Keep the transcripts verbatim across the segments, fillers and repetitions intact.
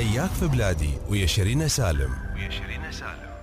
حياك في بلادي ويا شيرين سالم ويا شيرين سالم.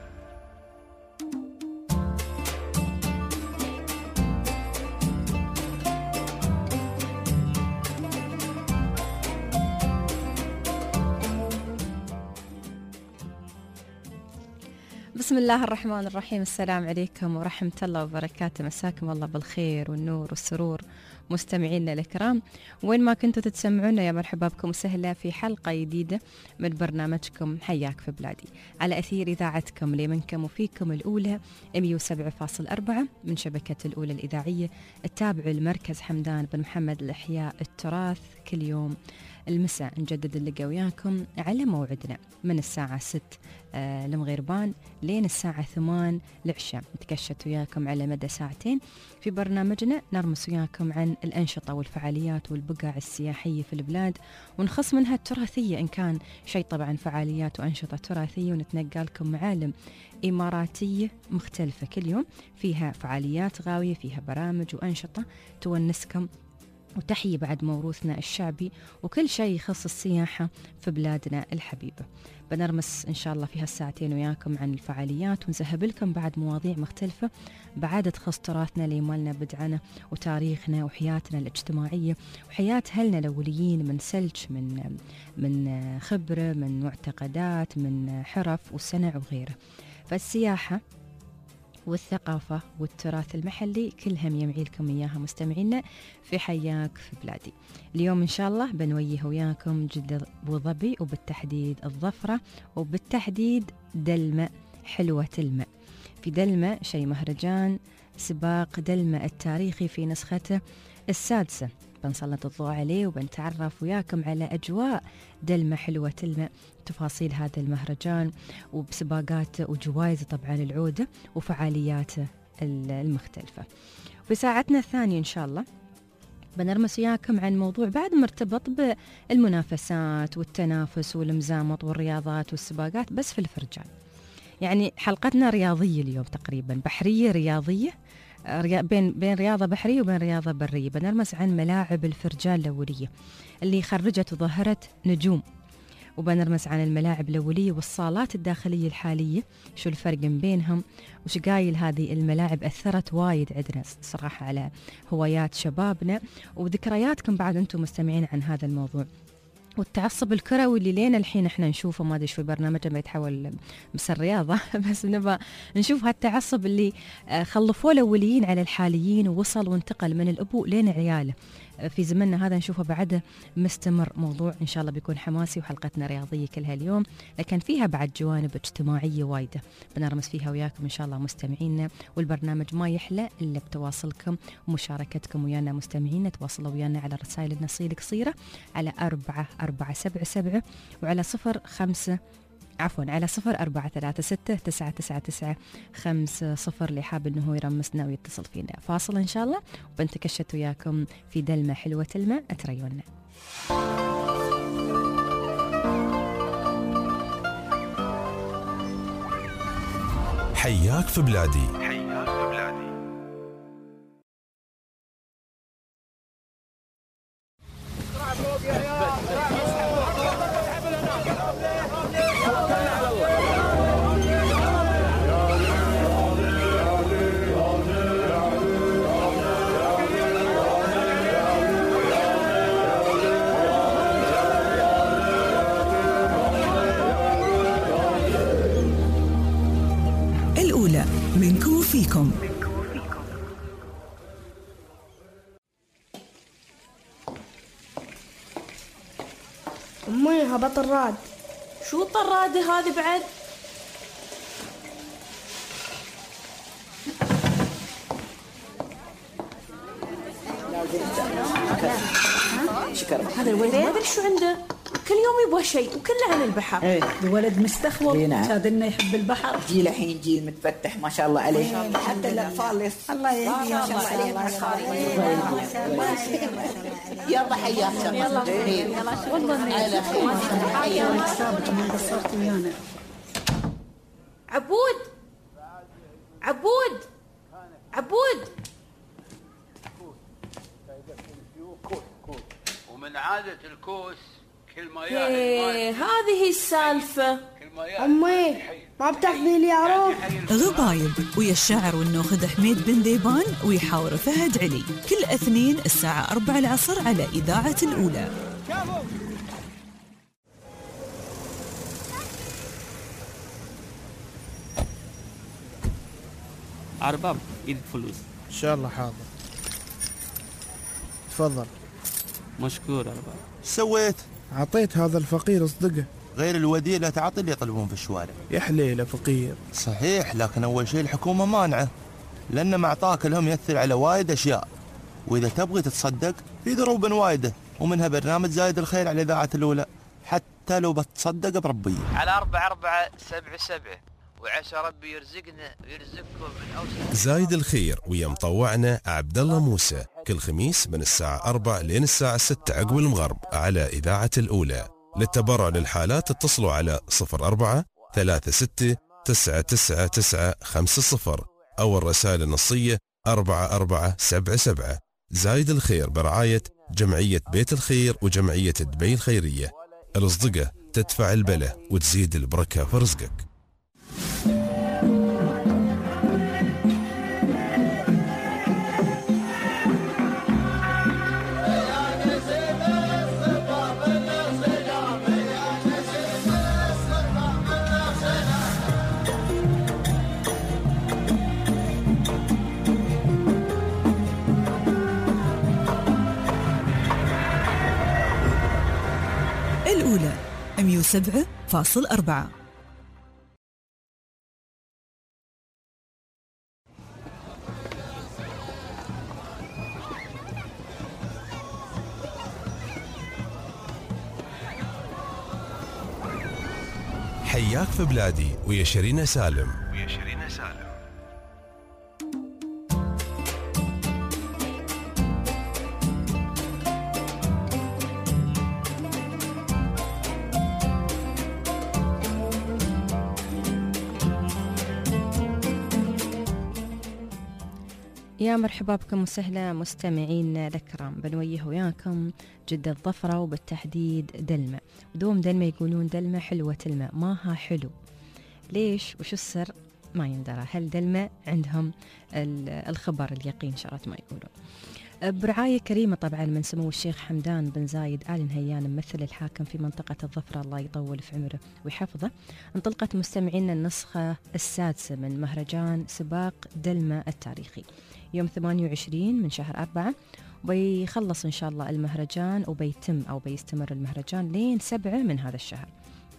بسم الله الرحمن الرحيم. السلام عليكم ورحمة الله وبركاته. مساكم الله بالخير والنور والسرور مستمعينا الكرام وين ما كنتوا تتسمعونا، يا مرحبا بكم وسهلا في حلقة جديدة من برنامجكم حياك في بلادي على أثير إذاعتكم لي منكم وفيكم الأولى مية وسبعة فاصلة أربعة من شبكة الأولى الإذاعية التابع لمركز حمدان بن محمد الإحياء التراث. كل يوم المساء نجدد اللقاء وياكم على موعدنا من الساعة ست آه لمغيربان لين الساعة ثمان العشاء. نتكشت وياكم على مدى ساعتين في برنامجنا، نرمس وياكم عن الأنشطة والفعاليات والبقع السياحية في البلاد، ونخص منها التراثية إن كان شيء طبعا فعاليات وأنشطة تراثية، ونتنقل لكم معالم إماراتية مختلفة كل يوم فيها فعاليات غاوية، فيها برامج وأنشطة تونسكم وتحيي بعد موروثنا الشعبي وكل شيء يخص السياحة في بلادنا الحبيبة. بنرمس إن شاء الله في هالساعتين وياكم عن الفعاليات، ونذهب لكم بعد مواضيع مختلفة بعد تخص تراثنا اللي مالنا بدعنا وتاريخنا وحياتنا الاجتماعية وحياة أهلنا الأوليين من سلج، من من خبرة، من معتقدات، من حرف وصنع وغيره. فالسياحة والثقافة والتراث المحلي كلها يمعي لكم إياها مستمعينا في حياك في بلادي. اليوم إن شاء الله بنويه وياكم جدة أبو ظبي، وبالتحديد الظفرة، وبالتحديد دلمة حلوة الماء. في دلمة شيء مهرجان سباق دلمة التاريخي في نسخته السادسة، بنسلط الضوء عليه وبنتعرف وياكم على أجواء دلمة حلوة الماء، تفاصيل هذا المهرجان وبسباقاته وجوائزه طبعا العودة وفعالياته المختلفة. في ساعتنا الثانية إن شاء الله بنرمس وياكم عن موضوع بعد مرتبط بالمنافسات والتنافس والمزامط والرياضات والسباقات بس في الفرجان. يعني حلقتنا رياضية اليوم تقريبا، بحرية رياضية، بين بين رياضة بحرية وبين رياضة برية. بنرمس عن ملاعب الفرجان الأولية اللي خرجت وظهرت نجوم، وبنرمس عن الملاعب الأولية والصالات الداخلية الحالية، شو الفرق بينهم وش قايل هذه الملاعب أثرت وايد عندنا صراحة على هوايات شبابنا وذكرياتكم بعد أنتم مستمعين عن هذا الموضوع. والتعصب الكروي اللي لين الحين احنا نشوفه، ما ادري شو برنامج ما يتحول بس الرياضه بس نبغى نشوف هالتعصب اللي خلفوه الاوليين على الحاليين ووصل وانتقل من الابو لين عياله. في زمننا هذا نشوفه بعده مستمر. موضوع ان شاء الله بيكون حماسي وحلقتنا رياضيه كلها اليوم، لكن فيها بعد جوانب اجتماعيه وايده بنرمس فيها وياكم ان شاء الله مستمعينا. والبرنامج ما يحلى الا بتواصلكم ومشاركتكم ويانا مستمعينا. تواصلوا ويانا على الرسائل النصيه القصيره على أربعة أربعة سبعة سبعة وعلى صفر خمسة عفوا على صفر أربعة ثلاثة ستة تسعة تسعة تسعة خمسة صفر اللي حاب إنه هو يرمسنا ويتصل فينا. فاصل إن شاء الله وبنتكشت وياكم في دلمة حلوة الماء. أتريونا حياك في بلادي. الأولى منكم وفيكم. أمي هبط الراد. شو الطرادة هذه بعد؟ شكرا. هذا الولد ما أدري شو عنده، كل يوم يبغى شيء وكله عن البحر. ايه الولد مستخوض، هذا يحب البحر. جيل الحين جيل متفتح ما شاء الله عليه، حتى الاطفال الله يهديه ما شاء الله عليه. يلا حياك يلا والله على خير. يا سابق ما قصرت ويانا. عبود عبود عبود ومن عادة الكوس إيه هذه السالفة. أمي ما بتاخذي لي عروض؟ غبايب ويا الشاعر والناخذ حميد بن ذيبان ويحاور فهد علي كل اثنين الساعة أربعة العصر على إذاعة الأولى. أرباب إيدك فلوس. إن شاء الله حاضر. تفضل. مشكور أرباب. سويت؟ عطيت هذا الفقير اصدقه. غير الوديعة لا تعطي اللي يطلبون في الشوارع. يا حليله فقير. صحيح، لكن أول شيء الحكومة مانعة، لأن معطاك لهم يأثر على وايد أشياء، وإذا تبغي تتصدق في دروب وايدة، ومنها برنامج زايد الخير على إذاعة الأولى، حتى لو بتصدق بربية. على أربعة أربعة سبعة سبعة وعسى ربي يرزقنا ويرزقكم من أوسع. زايد الخير ويا مطوعنا عبد الله موسى كل خميس من الساعة أربعة لين الساعة ستة عقب المغرب على إذاعة الأولى. للتبرع للحالات اتصلوا على صفر أربعة ثلاثة ستة تسعة تسعة تسعة خمسة صفر أو الرسالة النصية أربعة أربعة سبعة سبعة. زايد الخير برعاية جمعية بيت الخير وجمعية دبي الخيرية. الأصدقة تدفع البلة وتزيد البركة في رزقك. الأولى مئة وسبعة فاصل أربعة. حياك في بلادي ويا شيرين سالم. ويا شيرين سالم. يا مرحبا بكم وسهلا مستمعين الكرام. بنويه وياكم جدة الظفرة وبالتحديد دلمة. ودوم دلمة يقولون دلمة حلوة الماء ماها حلو. ليش وشو السر ما يندرى. هل دلمة عندهم الخبر اليقين شرط ما يقولون. برعاية كريمة طبعا من سمو الشيخ حمدان بن زايد آل نهيان ممثل الحاكم في منطقة الظفرة الله يطول في عمره ويحفظه، انطلقت مستمعينا النسخة السادسة من مهرجان سباق دلمة التاريخي يوم ثمانية وعشرين من شهر أربعة، وبيخلص إن شاء الله المهرجان وبيتم أو بيستمر المهرجان لين سبعة من هذا الشهر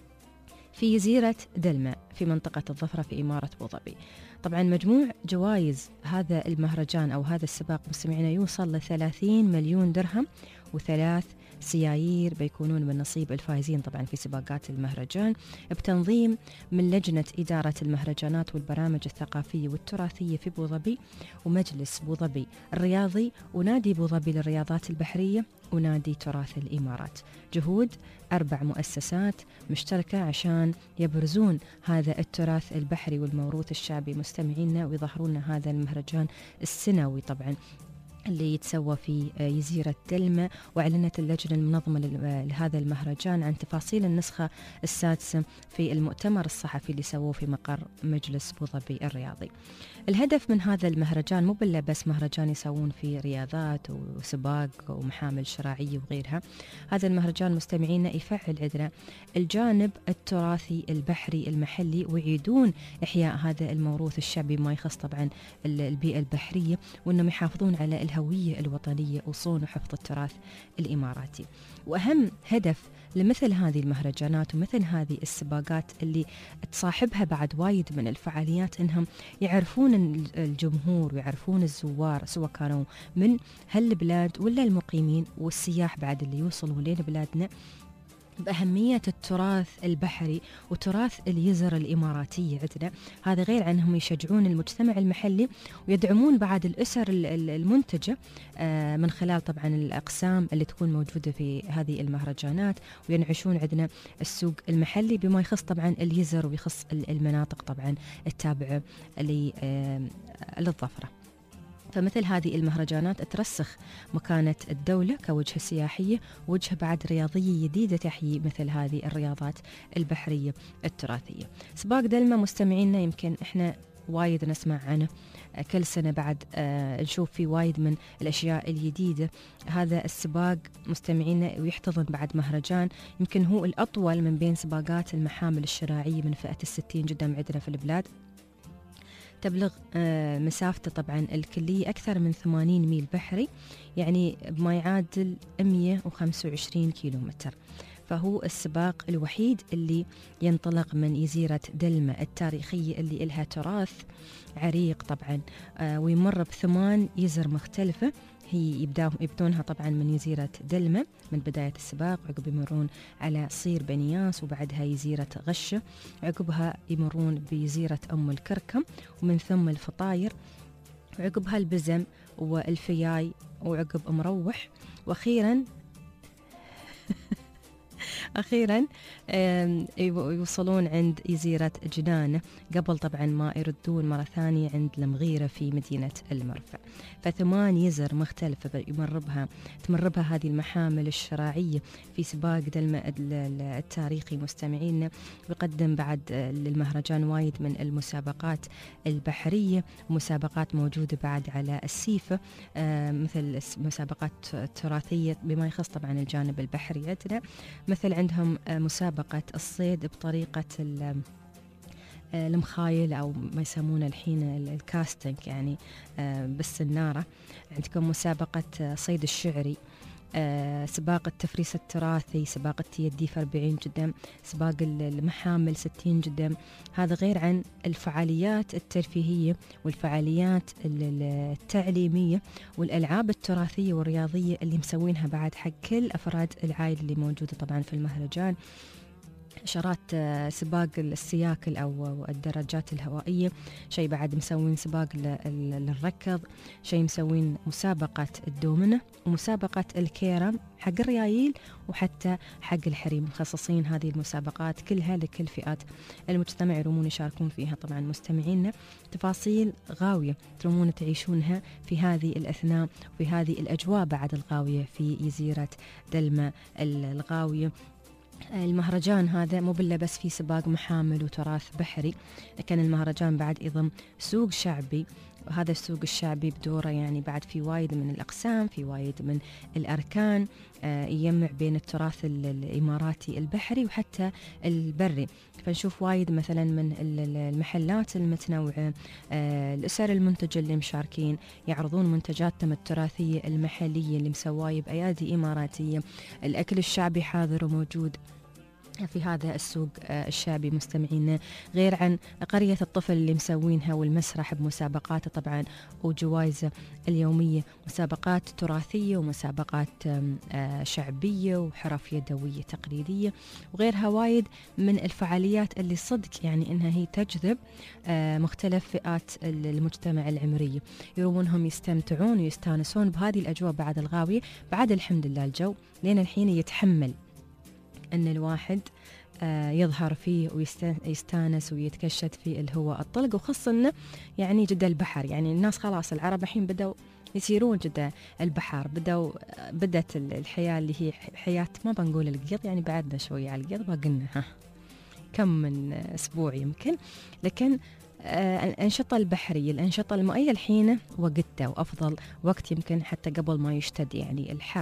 في جزيرة دلمة في منطقة الظفرة في إمارة أبو ظبي. طبعا مجموع جوائز هذا المهرجان أو هذا السباق مستمعينا يوصل لثلاثين مليون درهم، وثلاث سيايير بيكونون من نصيب الفائزين طبعا في سباقات المهرجان بتنظيم من لجنة إدارة المهرجانات والبرامج الثقافية والتراثية في أبو ظبي ومجلس أبو ظبي الرياضي ونادي أبو ظبي للرياضات البحرية ونادي تراث الإمارات. جهود أربع مؤسسات مشتركة عشان يبرزون هذا التراث البحري والموروث الشعبي مستمعينا ويظهرون هذا المهرجان السنوي طبعا اللي يتسوى في جزيرة دلمة. وأعلنت اللجنة المنظمة لهذا المهرجان عن تفاصيل النسخة السادسة في المؤتمر الصحفي اللي سووه في مقر مجلس أبو ظبي الرياضي. الهدف من هذا المهرجان مو بلا بس مهرجان يسوون فيه رياضات وسباق ومحامل شراعية وغيرها. هذا المهرجان مستمعينا يفعل عندنا الجانب التراثي البحري المحلي ويعيدون إحياء هذا الموروث الشعبي ما يخص طبعا البيئة البحرية، وأنهم يحافظون على الهوية الوطنية وصون وحفظ التراث الإماراتي. وأهم هدف لمثل هذه المهرجانات ومثل هذه السباقات اللي تصاحبها بعد وايد من الفعاليات انهم يعرفون الجمهور ويعرفون الزوار سواء كانوا من هالبلاد ولا المقيمين والسياح بعد اللي يوصلوا لين بلادنا بأهمية التراث البحري وتراث اليزر الإماراتية عندنا. هذا غير عنهم يشجعون المجتمع المحلي ويدعمون بعد الأسر المنتجة من خلال طبعا الأقسام اللي تكون موجودة في هذه المهرجانات، وينعشون عندنا السوق المحلي بما يخص طبعا اليزر ويخص المناطق طبعا التابعة للظفرة. فمثل هذه المهرجانات ترسخ مكانة الدولة كوجهة سياحية، وجهة بعد رياضية جديدة تحيي مثل هذه الرياضات البحرية التراثية. سباق دلما مستمعينا يمكن إحنا وايد نسمع عنه كل سنة، بعد آه نشوف في وايد من الأشياء الجديدة. هذا السباق مستمعينا ويحتضن بعد مهرجان يمكن هو الأطول من بين سباقات المحامل الشراعية من فئة الستين جدا عندنا في البلاد. تبلغ آه مسافته طبعا الكلية أكثر من ثمانين ميل بحري، يعني بما يعادل مئة وخمسة وعشرين كيلو متر. فهو السباق الوحيد اللي ينطلق من جزيرة دلما التاريخية اللي إلها تراث عريق طبعا، آه ويمر بثمان جزر مختلفة. هي يبدأ يبدونها طبعا من جزيرة دلما من بداية السباق، عقب يمرون على صير بنياس، وبعدها جزيرة غشة، عقبها يمرون بجزيرة أم الكركم، ومن ثم الفطاير، وعقبها البزم والفياي، وعقب مروح، وأخيرا أخيرا يوصلون عند جزيرة جنانة قبل طبعا ما يردون مرة ثانية عند المغيرة في مدينة المرفأ. فثمان جزر مختلفة يمر بها تمر بها هذه المحامل الشراعية في سباق دلما التاريخي مستمعينا. ويقدم بعد للمهرجان وايد من المسابقات البحرية، ومسابقات موجودة بعد على السيفة، مثل مسابقات تراثية بما يخص طبعا الجانب البحري عندنا، مثل عندهم مسابقة الصيد بطريقة المخايل أو ما يسمونه الحين الكاستنج، يعني بالسنارة. عندكم مسابقة صيد الشعري، سباق التفريس التراثي، سباق التيديف أربعين جدم، سباق المحامل ستين جدم. هذا غير عن الفعاليات الترفيهية والفعاليات التعليمية والألعاب التراثية والرياضية اللي مسوينها بعد حق كل أفراد العائلة اللي موجودة طبعا في المهرجان. شرات سباق السياكل أو الدراجات الهوائية، شيء بعد مسوين سباق للركض، شيء مسوين مسابقة الدومنة، ومسابقة الكيرم حق الريايل وحتى حق الحريم. مخصصين هذه المسابقات كلها لكل فئات المجتمع يرومون يشاركون فيها. طبعا مستمعينا تفاصيل غاوية ترومون تعيشونها في هذه الأثناء وفي هذه الأجواء بعد الغاوية في جزيرة دلما الغاوية. المهرجان هذا مو بالله بس في سباق محامل وتراث بحري، لكن المهرجان بعد يضم سوق شعبي، وهذا السوق الشعبي بدوره يعني بعد في وايد من الأقسام، في وايد من الأركان، آه يجمع بين التراث الإماراتي البحري وحتى البري. فنشوف وايد مثلا من المحلات المتنوعة، آه الأسر المنتجة اللي مشاركين يعرضون منتجاتهم التراثية المحلية اللي مسواية بأيادي إماراتية. الأكل الشعبي حاضر وموجود في هذا السوق الشعبي مستمعينا، غير عن قرية الطفل اللي مسوينها والمسرح بمسابقاته طبعا وجوائزه اليومية، مسابقات تراثية ومسابقات شعبية وحرف يدوية تقليدية، وغيرها وايد من الفعاليات اللي صدق يعني إنها هي تجذب مختلف فئات المجتمع العمرية، يرومونهم يستمتعون ويستانسون بهذه الأجواء بعد الغاوية. بعد الحمد لله الجو لين الحين يتحمل أن الواحد آه يظهر فيه ويستانس ويتكشت في الهواء الطلق، وخاصة أنه يعني جدة البحر، يعني الناس خلاص العرب الحين بدأوا يسيرون جدة البحر، بدأوا بدأت الحياة اللي هي حياة ما بنقول القيض، يعني بعدنا شوية على القيض، باقلنا ها كم من أسبوع يمكن، لكن آه الأنشطة البحرية الأنشطة المائية الحين وقتها وأفضل وقت يمكن حتى قبل ما يشتد يعني الحر.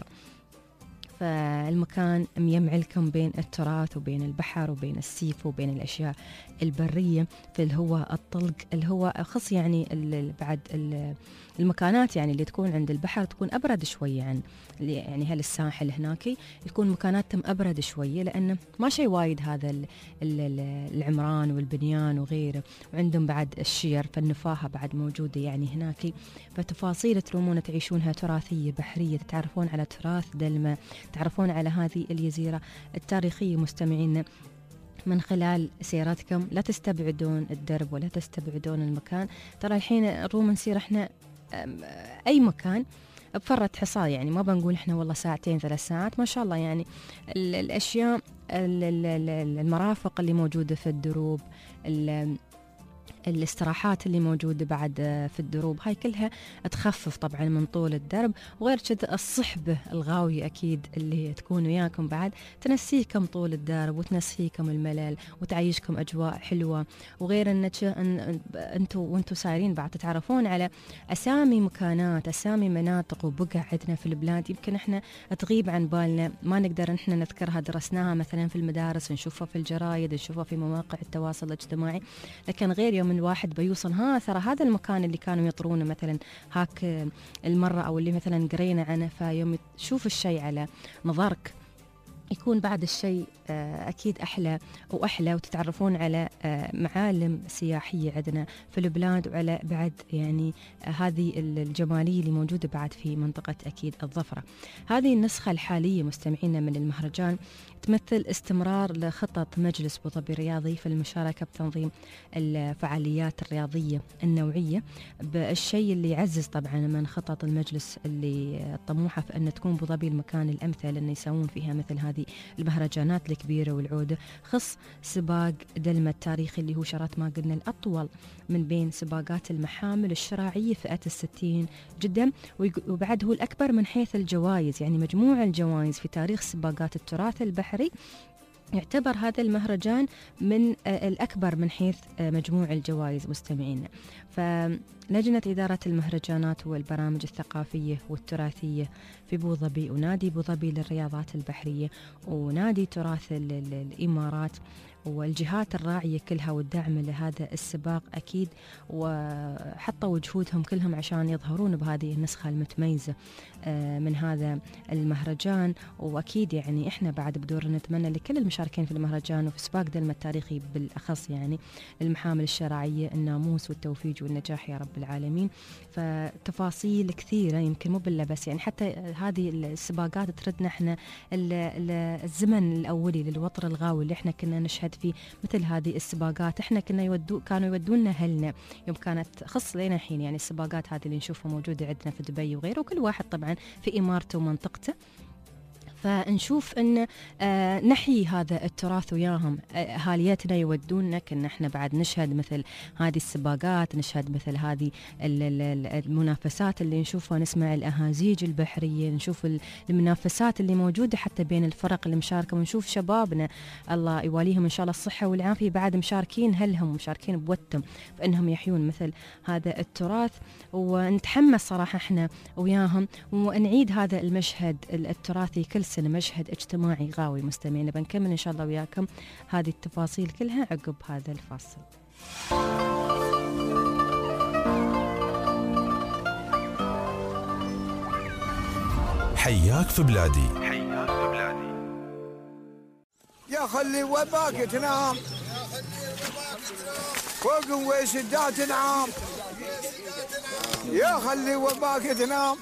فالمكان ميمع لكم بين التراث وبين البحر وبين السيف وبين الأشياء البرية في الهواء الطلق. الهواء خص يعني بعد المكانات يعني اللي تكون عند البحر تكون أبرد شوية عن يعني هل الساحل هناك يكون مكاناتهم أبرد شوية، لأنه ما شيء وايد هذا العمران والبنيان وغيره، وعندهم بعد الشير فالنفاهة بعد موجودة يعني هناك. فتفاصيل ترومون تعيشونها تراثية بحرية، تتعرفون على تراث دلما، تعرفون على هذه الجزيرة التاريخية مستمعين من خلال سياراتكم. لا تستبعدون الدرب ولا تستبعدون المكان، ترى الحين روم نسير احنا أي مكان بفرة حصار، يعني ما بنقول احنا والله ساعتين ثلاث ساعات، ما شاء الله يعني الأشياء المرافق اللي موجودة في الدروب، الاستراحات اللي موجودة بعد في الدروب، هاي كلها تخفف طبعا من طول الدرب. وغير كذا الصحبة الغاوية أكيد اللي تكون وياكم بعد تنسيكم طول الدرب وتنسيكم الملل وتعيشكم أجواء حلوة. وغير أن أنتوا وأنتوا سايرين بعد تتعرفون على أسامي مكانات، أسامي مناطق وبقع عندنا في البلاد يمكن إحنا تغيب عن بالنا، ما نقدر إحنا نذكرها، درسناها مثلا في المدارس، نشوفها في الجرايد، نشوفها في مواقع التواصل الاجتماعي، لكن غير يوم الواحد بيوصل ها ترى هذا المكان اللي كانوا يطرونه مثلا هاك المرة أو اللي مثلا قرينا عنه، فيوم تشوف الشيء على نظرك يكون بعد الشيء أكيد أحلى وأحلى، وتتعرفون على معالم سياحية عندنا في البلاد، وعلى بعد يعني هذه الجمالية اللي موجودة بعد في منطقة أكيد الظفرة. هذه النسخة الحالية مستمعينا من المهرجان تمثل استمرار لخطط مجلس أبو ظبي الرياضي في المشاركة بتنظيم الفعاليات الرياضية النوعية، بالشيء اللي يعزز طبعا من خطط المجلس اللي طموحة في أن تكون أبو ظبي المكان الأمثل أن يسوون فيها مثل هذه المهرجانات الكبيرة والعودة. خص سباق دلمة التاريخي اللي هو شرط ما قلنا الأطول من بين سباقات المحامل الشراعية فئة الستين جدا، وبعد هو الأكبر من حيث الجوائز، يعني مجموع الجوائز في تاريخ سباقات التراث البحري يعتبر هذا المهرجان من الأكبر من حيث مجموع الجوائز مستمعينا. فلجنة إدارة المهرجانات والبرامج الثقافية والتراثية في أبو ظبي ونادي أبو ظبي للرياضات البحرية ونادي تراث الإمارات والجهات الراعية كلها والدعم لهذا السباق أكيد، وحطوا جهودهم كلهم عشان يظهرون بهذه النسخة المتميزة من هذا المهرجان. وأكيد يعني إحنا بعد بدورنا نتمنى لكل المشاركين في المهرجان وفي سباق دلمة التاريخي بالأخص يعني المحامل الشراعية الناموس والتوفيق والنجاح يا رب العالمين. فتفاصيل كثيرة يمكن مو بالله بس يعني حتى هذه السباقات تردنا إحنا الزمن الأولي للوطر الغاوي اللي إحنا كنا نشهد في مثل هذه السباقات. احنا كنا يودو كانوا يودونا اهلنا يوم كانت خص لنا الحين يعني السباقات هذه اللي نشوفها موجوده عندنا في دبي وغيره، وكل واحد طبعا في امارته ومنطقته، فنشوف ان آه نحيي هذا التراث وياهم. اهاليتنا يودونا كنا احنا بعد نشهد مثل هذه السباقات، نشهد مثل هذه المنافسات اللي نشوفها، نسمع الاهازيج البحريه، نشوف المنافسات اللي موجوده حتى بين الفرق المشاركه، ونشوف شبابنا الله يواليهم ان شاء الله الصحه والعافيه بعد مشاركين هلهم مشاركين بوتم فانهم يحيون مثل هذا التراث. ونتحمس صراحه احنا وياهم ونعيد هذا المشهد التراثي كل سنة، مشهد اجتماعي غاوي مستمعين. بنكمل إن شاء الله وياكم هذه التفاصيل كلها عقب هذا الفاصل. حياك في بلادي، حياك في بلادي. يا خلي وباك تنام فوق وسدات نعام، يا خلي وباك تنام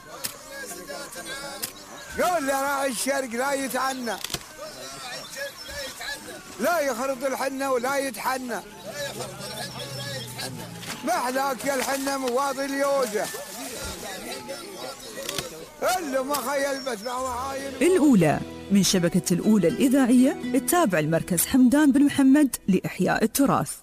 قول لنا الشرق لا يتعنى، لا يخرط الحنة ولا يتحنى، محلاك يا الحنة مواضي اليوزة اللي ما خيل بس معاين. الأولى من شبكة الأولى الإذاعية التابع المركز حمدان بن محمد لإحياء التراث.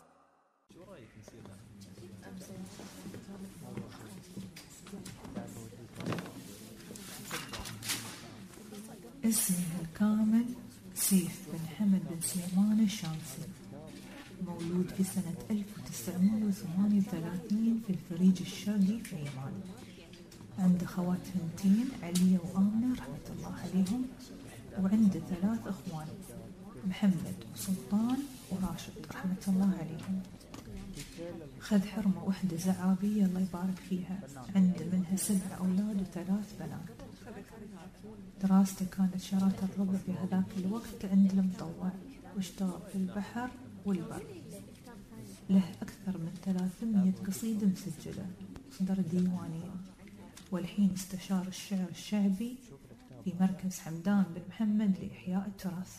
اسمه الكامل سيف بن حمد بن سليمان الشامسي، مولود في سنة ألف وتسعمائة وثمانية وثلاثين في الفريج الشرقي في عمان. عنده خوات بنتين عليا وآمنة رحمة الله عليهم، وعنده ثلاث أخوان محمد وسلطان وراشد رحمة الله عليهم. خذ حرمة وحدة زعابية الله يبارك فيها، عنده منها سبع أولاد وثلاث بنات. دراسته كانت شراطة الربع في هذاك الوقت عند المطوع، واشتغل في البحر والبر. له أكثر من ثلاثمية قصيدة مسجلة، دار ديوانية، والحين استشار الشعر الشعبي في مركز حمدان بن محمد لإحياء التراث.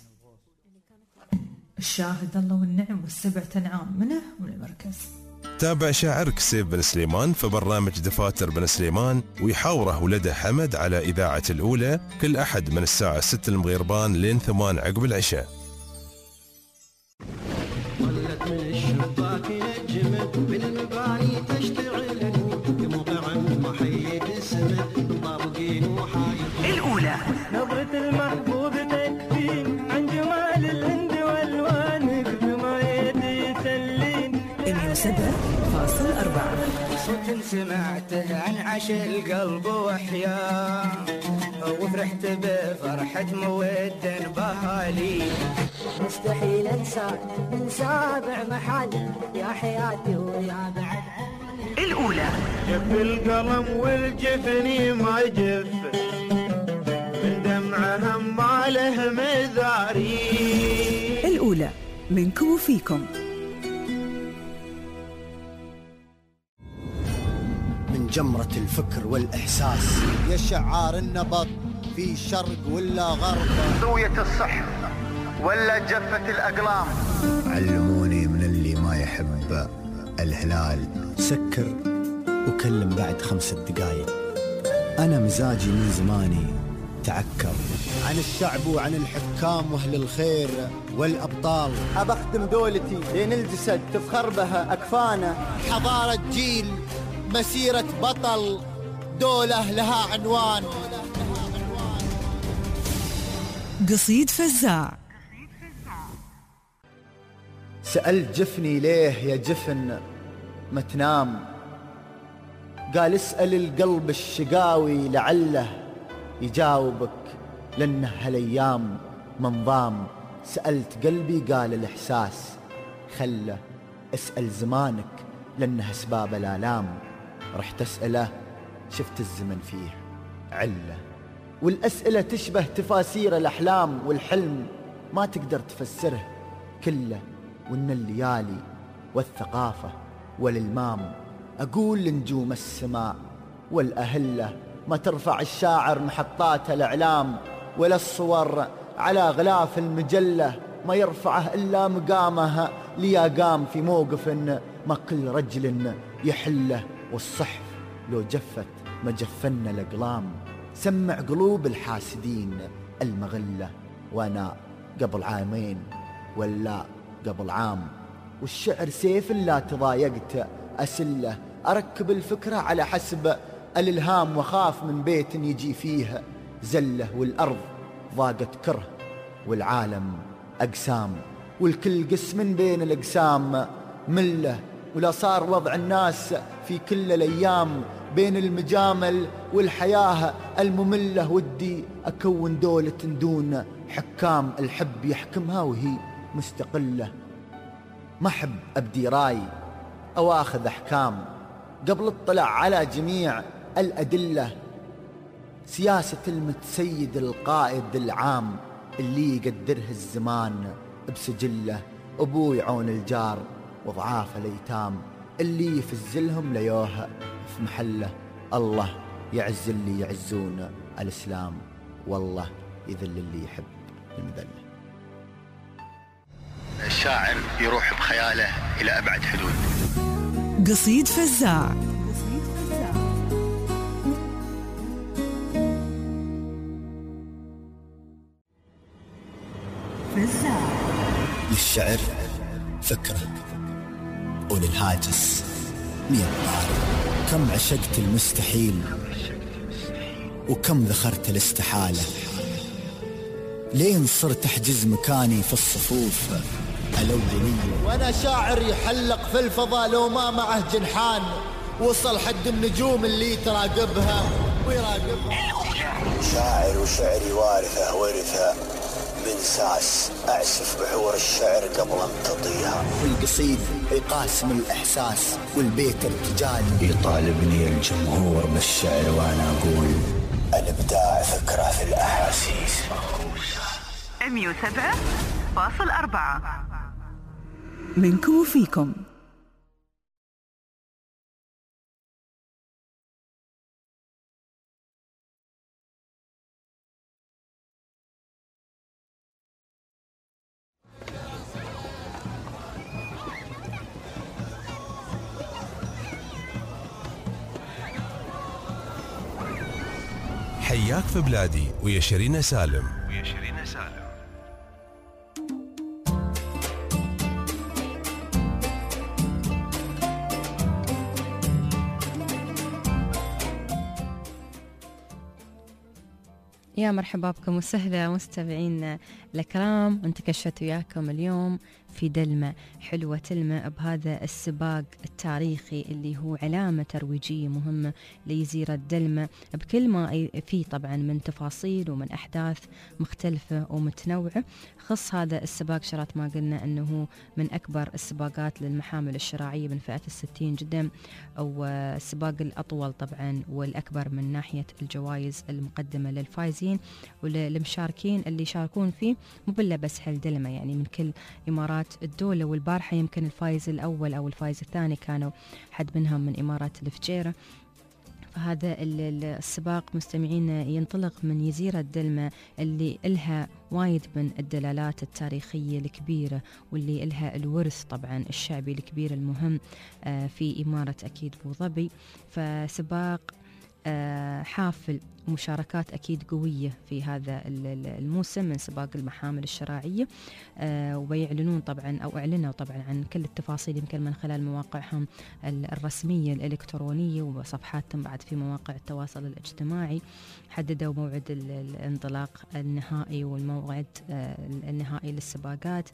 الشاهد الله والنعم والسبع تنعام منه من المركز. تابع شاعرك سيف بن سليمان في برنامج دفاتر بن سليمان ويحاوره ولده حمد على إذاعة الأولى كل أحد من الساعة ستة المغربان لين ثمان عقب العشاء. طلت من الشباك نجمت صوت سمعته انعش القلب وحياه، وفرحت بفرحة مود بهالي. مستحيل انسى من سابع محل يا حياتي ويا بعد الأولى. جف القلم والجفن ما جف، من دمعها ما له مذاري. الأولى منكم وفيكم. من جمرة الفكر والإحساس يا شعار النبض في شرق ولا غرب، زوية الصح ولا جفة الأقلام. علموني من اللي ما يحب الهلال سكر وكلم بعد خمسة دقايق. أنا مزاجي من زماني تعكر عن الشعب وعن الحكام وأهل الخير والأبطال. أبخدم دولتي لين الجسد تفخر بها أكفانه. حضارة جيل، مسيرة بطل، دولة لها عنوان. قصيد فزاع. سألت جفني ليه يا جفن ما تنام، قال اسأل القلب الشقاوي لعله يجاوبك، لأنه هالأيام منظام. سألت قلبي قال الإحساس خله، اسأل زمانك لأنه أسباب الآلام. رحت أسأله شفت الزمن فيه علة، والأسئلة تشبه تفاسير الأحلام، والحلم ما تقدر تفسره كله. وإن الليالي والثقافة والإلمام، أقول لنجوم السماء والأهلة ما ترفع الشاعر محطات الإعلام، ولا الصور على غلاف المجلة ما يرفعه إلا مقامه ليقام في موقف ما كل رجل يحله. والصحف لو جفت ما جفن الأقلام، سمع قلوب الحاسدين المغلة. وأنا قبل عامين ولا قبل عام، والشعر سيف لا تضايقت أسله. أركب الفكرة على حسب الإلهام، وخاف من بيت يجي فيه زله. والأرض ضاقت كره والعالم أقسام، والكل قسم بين الأقسام مله. ولا صار وضع الناس في كل الأيام بين المجامل والحياة المملة. ودي أكون دولة دون حكام، الحب يحكمها وهي مستقلة. ما أحب أبدي راي أو أخذ أحكام قبل اطلع على جميع الأدلة. سياسة المتسيد القائد العام اللي يقدره الزمان بسجله. أبوي عون الجار وضعاف الأيتام، اللي يفزلهم ليوه في محله. الله يعز اللي يعزون الإسلام، والله يذل اللي يحب المذلة. الشاعر يروح بخياله إلى أبعد حدود. قصيد فزاع. فزاع. للشعر فكرة، وللهاجس مية طارق. كم عشقت المستحيل وكم ذخرت الاستحالة، لين صرت أحجز مكاني في الصفوف الأولية. وأنا شاعر يحلق في الفضاء لو ما معه جنحان، وصل حد النجوم اللي تراقبها ويراقبها. شاعر وشعري وارثة ورثة من ساس، أعسف بحور الشعر قبل أن تطيها. والقصيد يقاسم الإحساس، والبيت ارتجالي يطالبني الجمهور بالشعر وأنا أقول الإبداع فكرة في الأحاسيس. مية وسبعة فاصل أربعة منكم وفيكم. حياك في بلادي ويا شيرين سالم. ويا شيرين سالم. يا مرحبا بكم وسهلا مستمعين الكرام، انتكشت وياكم اليوم في دلمة حلوة تلمة بهذا السباق التاريخي اللي هو علامة ترويجية مهمة لجزيرة دلمة بكل ما فيه طبعا من تفاصيل ومن أحداث مختلفة ومتنوعة. خص هذا السباق شرط ما قلنا أنه من أكبر السباقات للمحامل الشراعية من فئة الستين جدم، أو السباق الأطول طبعا والأكبر من ناحية الجوائز المقدمة للفائزين وللمشاركين اللي يشاركون فيه، مو بالله بس حل دلمة يعني من كل إمارات الدولة. والبارحة يمكن الفائز الأول أو الفائز الثاني كانوا حد منهم من إمارات الفجيرة. فهذا السباق مستمعين ينطلق من جزيرة دلمة اللي إلها وايد من الدلالات التاريخية الكبيرة واللي إلها الورث طبعا الشعبي الكبير المهم في إمارة أكيد أبو ظبي. فسباق حافل مشاركات أكيد قوية في هذا الموسم من سباق المحامل الشراعية، ويعلنون طبعا أو أعلنوا طبعا عن كل التفاصيل يمكن من خلال مواقعهم الرسمية الإلكترونية وصفحاتهم بعد في مواقع التواصل الاجتماعي. حددوا موعد الانطلاق النهائي والموعد النهائي للسباقات.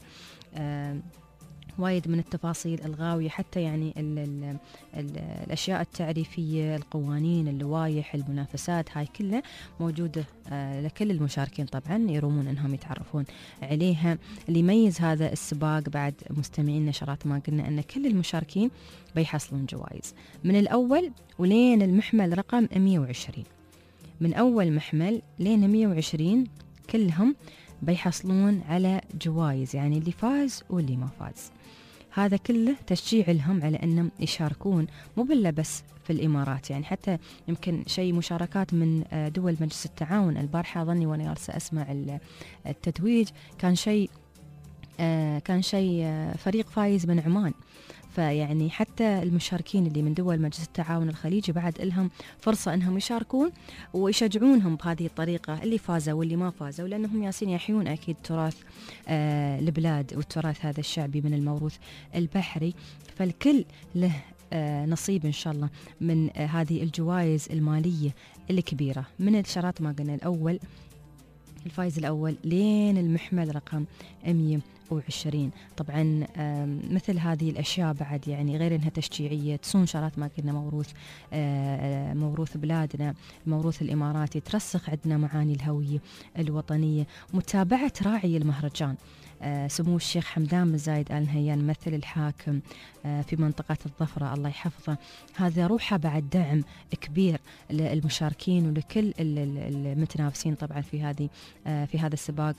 وايد من التفاصيل الغاوية حتى يعني ال ال ال الأشياء التعريفية، القوانين، اللوائح، المنافسات، هاي كلها موجودة آه لكل المشاركين طبعا يرومون أنهم يتعرفون عليها. اللي يميز هذا السباق بعد مستمعين نشرات ما قلنا أن كل المشاركين بيحصلون جوائز من الأول ولين المحمل رقم مية وعشرين، من أول محمل لين مية وعشرين كلهم بيحصلون على جوائز، يعني اللي فاز واللي ما فاز. هذا كله تشجيع لهم على أنهم يشاركون مو بالله بس في الإمارات، يعني حتى يمكن شيء مشاركات من دول مجلس التعاون. البارحة ظني وأنا جالسة أسمع التتويج كان شيء كان شيء فريق فايز من عمان. فيعني حتى المشاركين اللي من دول مجلس التعاون الخليجي بعد لهم فرصة أنهم يشاركون ويشجعونهم بهذه الطريقة، اللي فازوا واللي ما فازوا، لأنهم ياسين يحيون أكيد تراث آه البلاد والتراث هذا الشعبي من الموروث البحري. فالكل له آه نصيب إن شاء الله من آه هذه الجوائز المالية الكبيرة، من الشرط ما قلنا الأول الفائز الأول لين المحمل رقم مية وعشرين. طبعا مثل هذه الأشياء بعد يعني غير أنها تشجيعية تصون شرات ما قلنا موروث موروث بلادنا، الموروث الإماراتي، ترسخ عندنا معاني الهوية الوطنية. متابعة راعي المهرجان سمو الشيخ حمدان بن زايد آل نهيان ممثل الحاكم في منطقة الظفرة الله يحفظه، هذا روحه بعد دعم كبير للمشاركين ولكل المتنافسين طبعا في هذه في هذا السباق.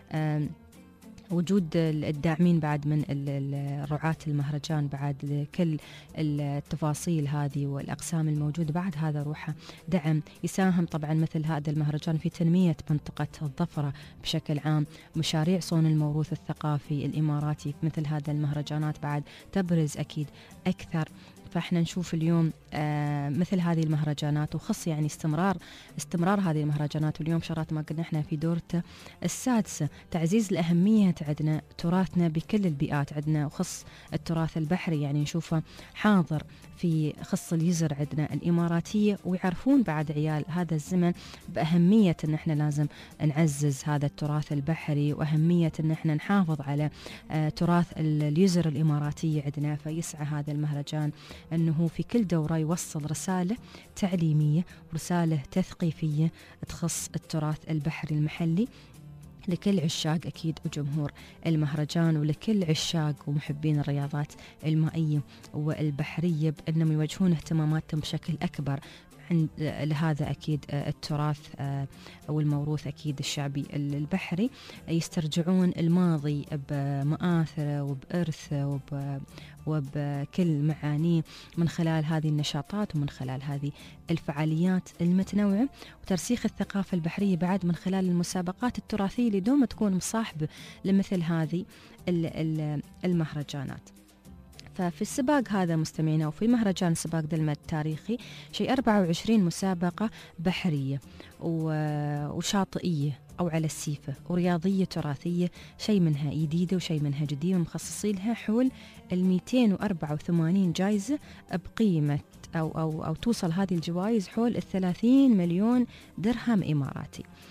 وجود الداعمين بعد من رعاة المهرجان بعد لكل التفاصيل هذه والأقسام الموجودة، بعد هذا روحه دعم يساهم طبعا مثل هذا المهرجان في تنمية منطقة الظفرة بشكل عام. مشاريع صون الموروث الثقافي الإماراتي مثل هذا المهرجانات بعد تبرز أكيد أكثر. فاحنا نشوف اليوم آه مثل هذه المهرجانات وخص يعني استمرار استمرار هذه المهرجانات. واليوم شرات ما قلنا احنا في دورته السادسة تعزيز الأهمية عندنا تراثنا بكل البيئات عندنا، وخص التراث البحري يعني نشوفه حاضر في خص الجزر عندنا الإماراتية، ويعرفون بعد عيال هذا الزمن بأهمية ان احنا لازم نعزز هذا التراث البحري وأهمية ان احنا نحافظ على آه تراث الجزر الإماراتية عندنا. فيسعى هذا المهرجان أنه في كل دورة يوصل رسالة تعليمية ورسالة تثقيفية تخص التراث البحري المحلي لكل عشاق أكيد وجمهور المهرجان، ولكل عشاق ومحبين الرياضات المائية والبحرية، بأنهم يوجهون اهتماماتهم بشكل أكبر عند لهذا أكيد التراث أو الموروث أكيد الشعبي البحري. يسترجعون الماضي بمآثره وبإرثه وب وبكل معانيه من خلال هذه النشاطات ومن خلال هذه الفعاليات المتنوعة، وترسيخ الثقافة البحرية بعد من خلال المسابقات التراثية اللي دوم تكون مصاحبة لمثل هذه المهرجانات. ففي السباق هذا مستمعينا وفي مهرجان سباق دلمة التاريخي شيء أربعة وعشرين مسابقة بحرية وشاطئية أو على السيفة ورياضية تراثية، شيء منها جديدة وشيء منها جديدة، مخصصين لها حول المئتين وأربعة وثمانين جائزة بقيمة أو, أو, أو توصل هذه الجوائز حول الثلاثين مليون درهم إماراتي.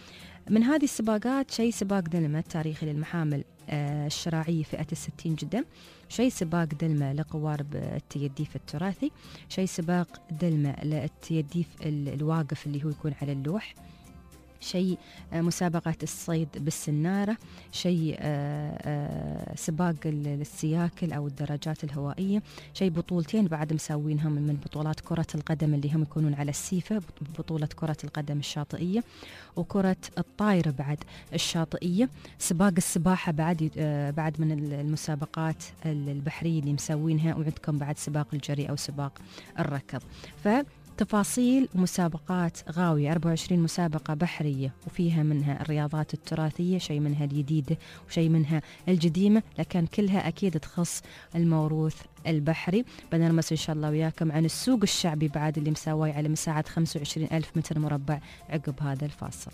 من هذه السباقات شيء سباق دلمة التاريخي للمحامل الشراعية فئة الستين جدة، شيء سباق دلمة لقوارب التيديف التراثي، شيء سباق دلمة للتيديف الواقف اللي هو يكون على اللوح، شيء مسابقة الصيد بالسنارة، شيء سباق السياكل أو الدراجات الهوائية، شيء بطولتين بعد مساوينهم من بطولات كرة القدم اللي هم يكونون على السيفة، بطولة كرة القدم الشاطئية وكرة الطائرة بعد الشاطئية، سباق السباحة بعد بعد من المسابقات البحرية اللي مساوينها، وعندكم بعد سباق الجري أو سباق الركض. ف تفاصيل ومسابقات غاوية أربعة وعشرين مسابقة بحرية، وفيها منها الرياضات التراثية، شيء منها الجديدة وشيء منها القديمة، لكن كلها أكيد تخص الموروث البحري. بنرمس إن شاء الله وياكم عن السوق الشعبي بعد اللي مساوي على مساحة خمسة وعشرين ألف متر مربع عقب هذا الفاصل.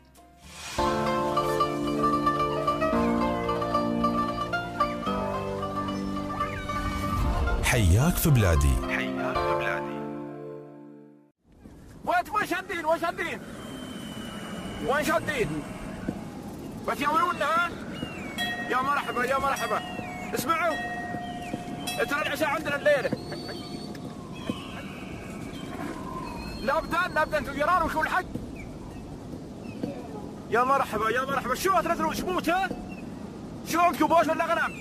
حياك في بلادي. وين شادين وين شادين وين شادين بتياولونا ها؟ يا مرحبا يا مرحبا. اسمعوا ترى العشاء عندنا الليله. لا ابدان لا ابدان تجران وشو الحق. يا مرحبا يا مرحبا. شو ثلاث شبوت ها؟ شو عندكم بوش ولا غنم؟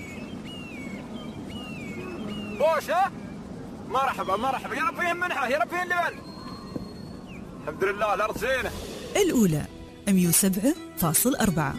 بوش ها؟ مرحبا مرحبا. يا رب فيهم منحه يا رب فيهم لبن. الحمد لله الأرض زينة. الأولى مية وسبعة فاصل أربعة.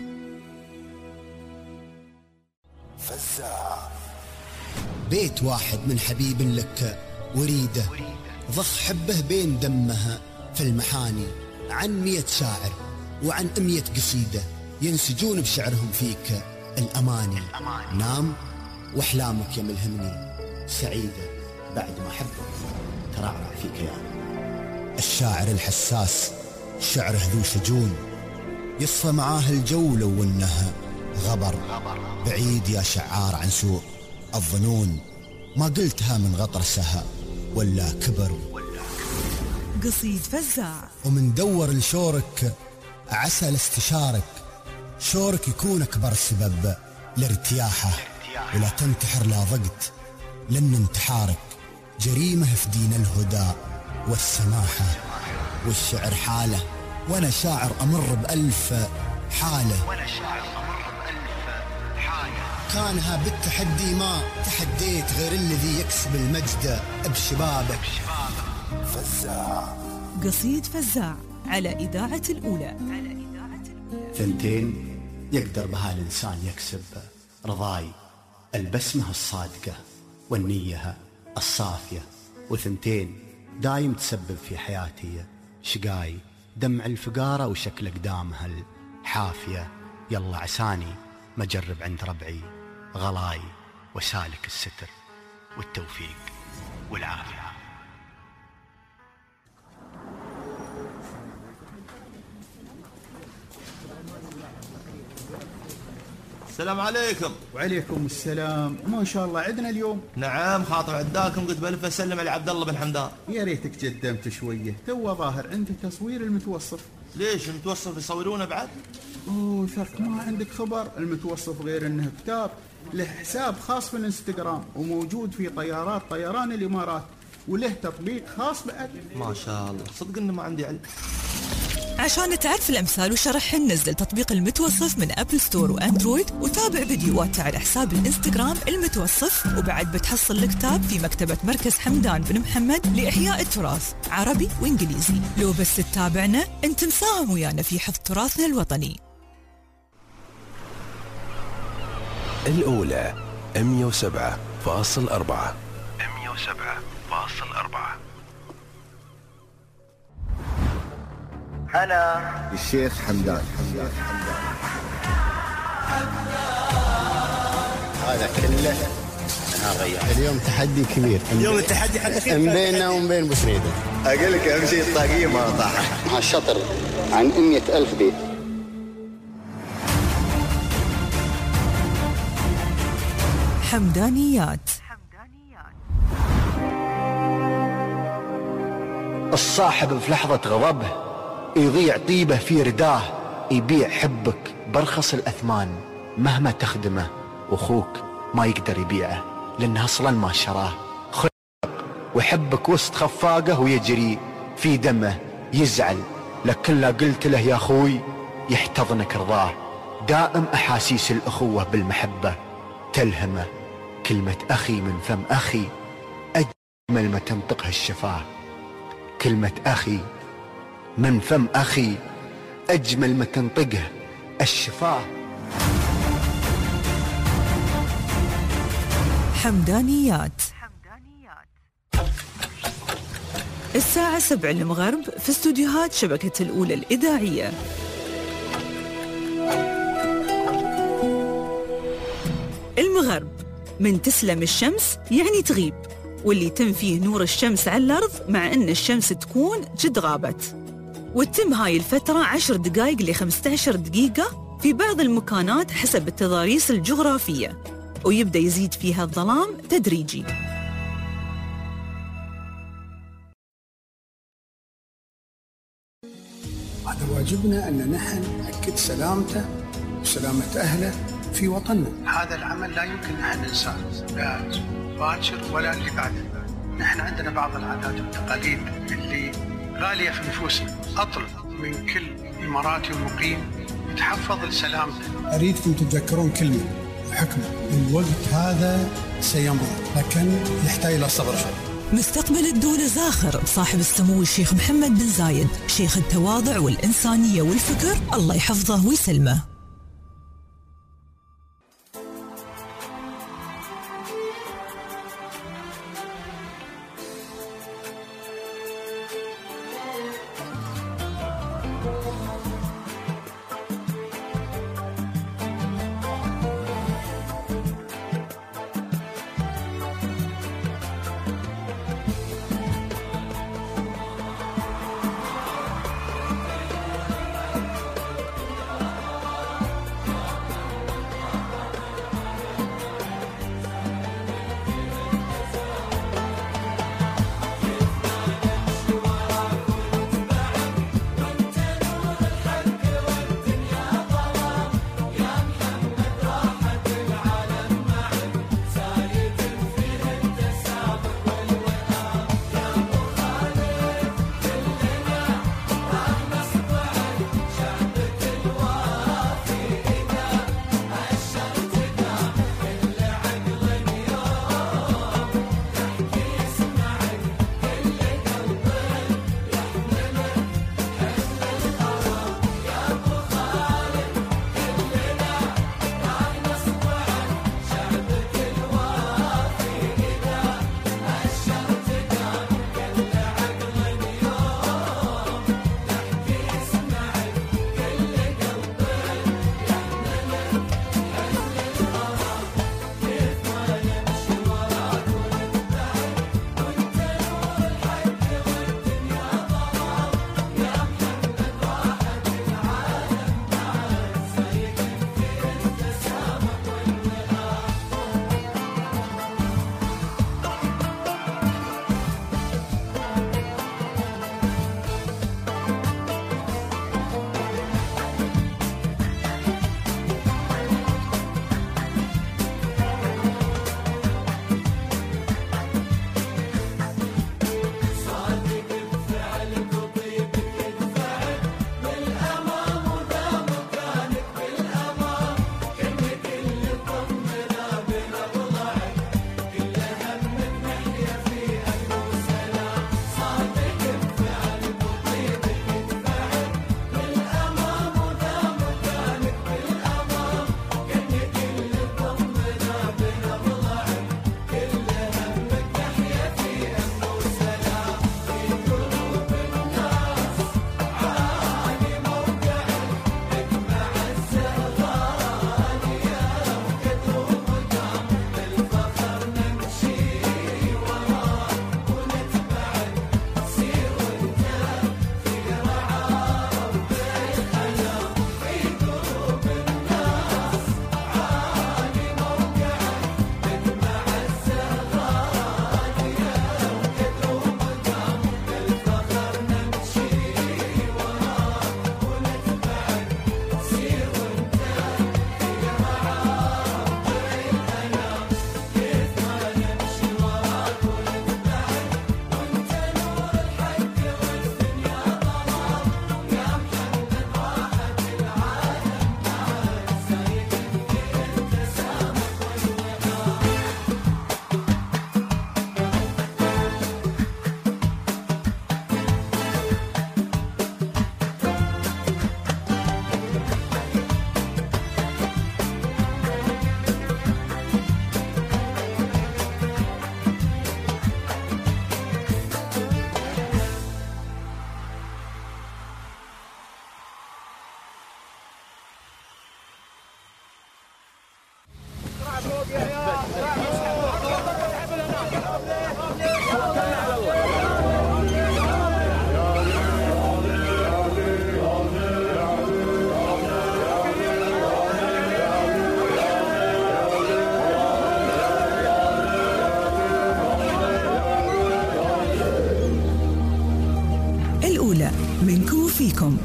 فزاعة. بيت واحد من حبيب لك وريده، ضخ حبه بين دمها في المحاني، عن مية شاعر وعن مية قصيدة ينسجون بشعرهم فيك الأماني. نام وأحلامك يا ملهمني سعيدة بعد ما حبك ترعرع فيك يا الشاعر الحساس. شعره ذو شجون يصفى معاه الجو لو انها غبر. بعيد يا شعار عن سوء الظنون، ما قلتها من غطرسها ولا كبر. قصيد فزاع. ومن دور لشورك عسى لاستشارك، شورك يكون اكبر سبب لارتياحه، ولا تنتحر لا ضقت لان انتحارك جريمه في دين الهدى والسماحة. والشعر حالة وانا شاعر امر بألف حالة، وانا شاعر امر بألف حالة. كانها بالتحدي ما تحديت غير الذي يكسب المجد بشبابك. فزاع. قصيد فزاع على إذاعة الأولى. ثنتين يقدر بها الإنسان يكسب رضاي، البسمة الصادقة والنية الصافية، وثنتين دايم تسبب في حياتي شقاي، دمع الفقارة وشكل أقدامها الحافية. يلا عساني ما جرب عند ربعي غلاي، وسالك الستر والتوفيق والعافية. السلام عليكم. وعليكم السلام. ما شاء الله عندنا اليوم. نعم خاطر عداكم، قلت بلف اسلم على عبد الله بن حمدان. يا ريتك قدمت شويه، تو ظاهر عندي تصوير المتوصف. ليش المتوصف يصورونه بعد؟ اوه ثق ما عندك خبر. المتوصف غير انه كتاب له حساب خاص في الانستغرام، وموجود في طيارات طيران الامارات، وله تطبيق خاص بعد. ما شاء الله صدق انه ما عندي علم. عشان تعرف الأمثال وشرحهن نزل تطبيق المتوصف من أبل ستور وأندرويد، وتابع فيديوهاته على حساب الإنستغرام المتوصف. وبعد بتحصل الكتاب في مكتبة مركز حمدان بن محمد لإحياء التراث عربي وإنجليزي. لو بس تتابعنا أنت مساهم ويانا في حفظ تراثنا الوطني. الأولى مية وسبعة فاصل أربعة. مية وسبعة فاصل أربعة. أنا الشيخ حمدان. هذا كله أنا غير. اليوم تحدي كبير. اليوم التحدي حتى بيننا وبين بوسريدة. أقول لك أهم شيء الطاقية ما طاحت. مع الشطر عن مئة ألف بيت. حمدانيات. الصاحب في لحظة غضبه يضيع طيبه في رداه، يبيع حبك برخص الأثمان مهما تخدمه، وأخوك ما يقدر يبيعه لأنه أصلا ما شراه. خلق وحبك وسط خفاقه ويجري في دمه يزعل، لكن لا قلت له يا أخوي يحتضنك رضاه. دائم أحاسيس الأخوة بالمحبة تلهمه، كلمة أخي من فم أخي أجمل ما تنطقها الشفاه. كلمة أخي من فم أخي أجمل ما تنطقها الشفاه. حمدانيات الساعة سبع المغرب في استوديوهات شبكة الأولى الإذاعية. المغرب من تسلم الشمس يعني تغيب، واللي تم فيه نور الشمس على الأرض مع أن الشمس تكون جد غابت، وتتم هاي الفترة عشر دقائق لخمسة عشر دقيقة في بعض المكانات حسب التضاريس الجغرافية، ويبدأ يزيد فيها الظلام تدريجي. هذا واجبنا أن نحن نأكد سلامته وسلامة أهله في وطننا. هذا العمل لا يمكن أن ننساه، لا باكر ولا اللي بعده. نحن عندنا بعض العادات والتقاليد اللي غالية في نفوسنا. أطلب من كل إماراتي ومقيم يتحفظ لسلامته. أريدكم تتذكرون كلمة وحكمة، الوقت هذا سيمضي لكن يحتاج إلى صبر شوي. مستقبل الدولة زاخر بصاحب السمو الشيخ محمد بن زايد، شيخ التواضع والإنسانية والفكر، الله يحفظه ويسلمه. الأولى منكم وفيكم.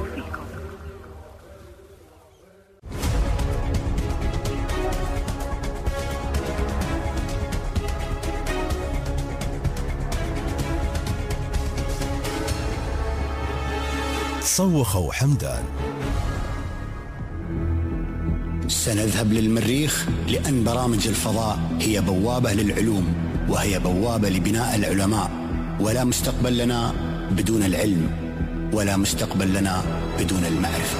صوخوا حمدان. سنذهب للمريخ لأن برامج الفضاء هي بوابة للعلوم، وهي بوابة لبناء العلماء، ولا مستقبل لنا بدون العلم، ولا مستقبل لنا بدون المعرفة.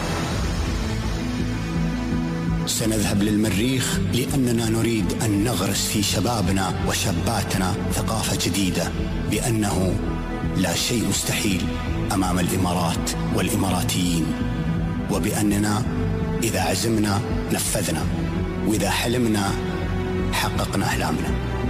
سنذهب للمريخ لأننا نريد أن نغرس في شبابنا وشاباتنا ثقافة جديدة بأنه لا شيء مستحيل أمام الإمارات والإماراتيين، وبأننا إذا عزمنا نفذنا، وإذا حلمنا حققنا أحلامنا.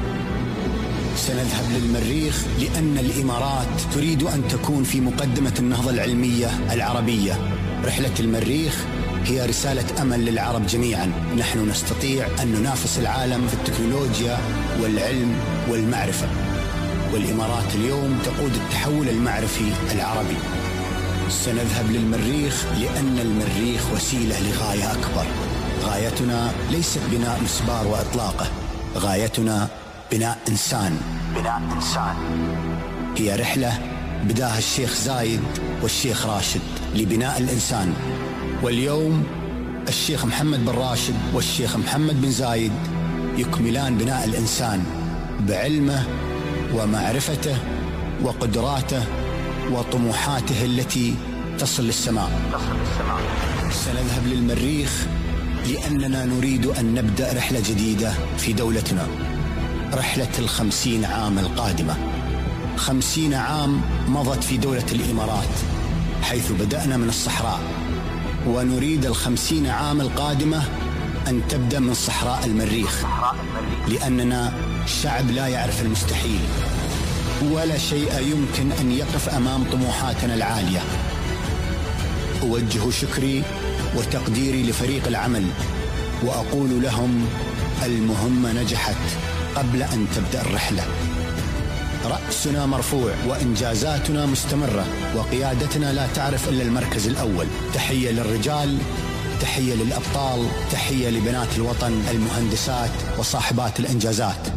سنذهب للمريخ لأن الإمارات تريد أن تكون في مقدمة النهضة العلمية العربية. رحلة المريخ هي رسالة أمل للعرب جميعا. نحن نستطيع أن ننافس العالم في التكنولوجيا والعلم والمعرفة، والإمارات اليوم تقود التحول المعرفي العربي. سنذهب للمريخ لأن المريخ وسيلة لغاية أكبر. غايتنا ليست بناء مسبار وإطلاقه، غايتنا بناء إنسان. بناء إنسان هي رحلة بداها الشيخ زايد والشيخ راشد لبناء الإنسان، واليوم الشيخ محمد بن راشد والشيخ محمد بن زايد يكملان بناء الإنسان بعلمه ومعرفته وقدراته وطموحاته التي تصل للسماء. سنذهب للمريخ لأننا نريد أن نبدأ رحلة جديدة في دولتنا، رحلة الخمسين عام القادمة. خمسين عام مضت في دولة الإمارات حيث بدأنا من الصحراء، ونريد الخمسين عام القادمة أن تبدأ من صحراء المريخ، لأننا شعب لا يعرف المستحيل، ولا شيء يمكن أن يقف أمام طموحاتنا العالية. أوجه شكري وتقديري لفريق العمل، وأقول لهم المهمة نجحت قبل أن تبدأ الرحلة. رأسنا مرفوع وإنجازاتنا مستمرة، وقيادتنا لا تعرف إلا المركز الأول. تحية للرجال، تحية للأبطال، تحية لبنات الوطن المهندسات وصاحبات الإنجازات.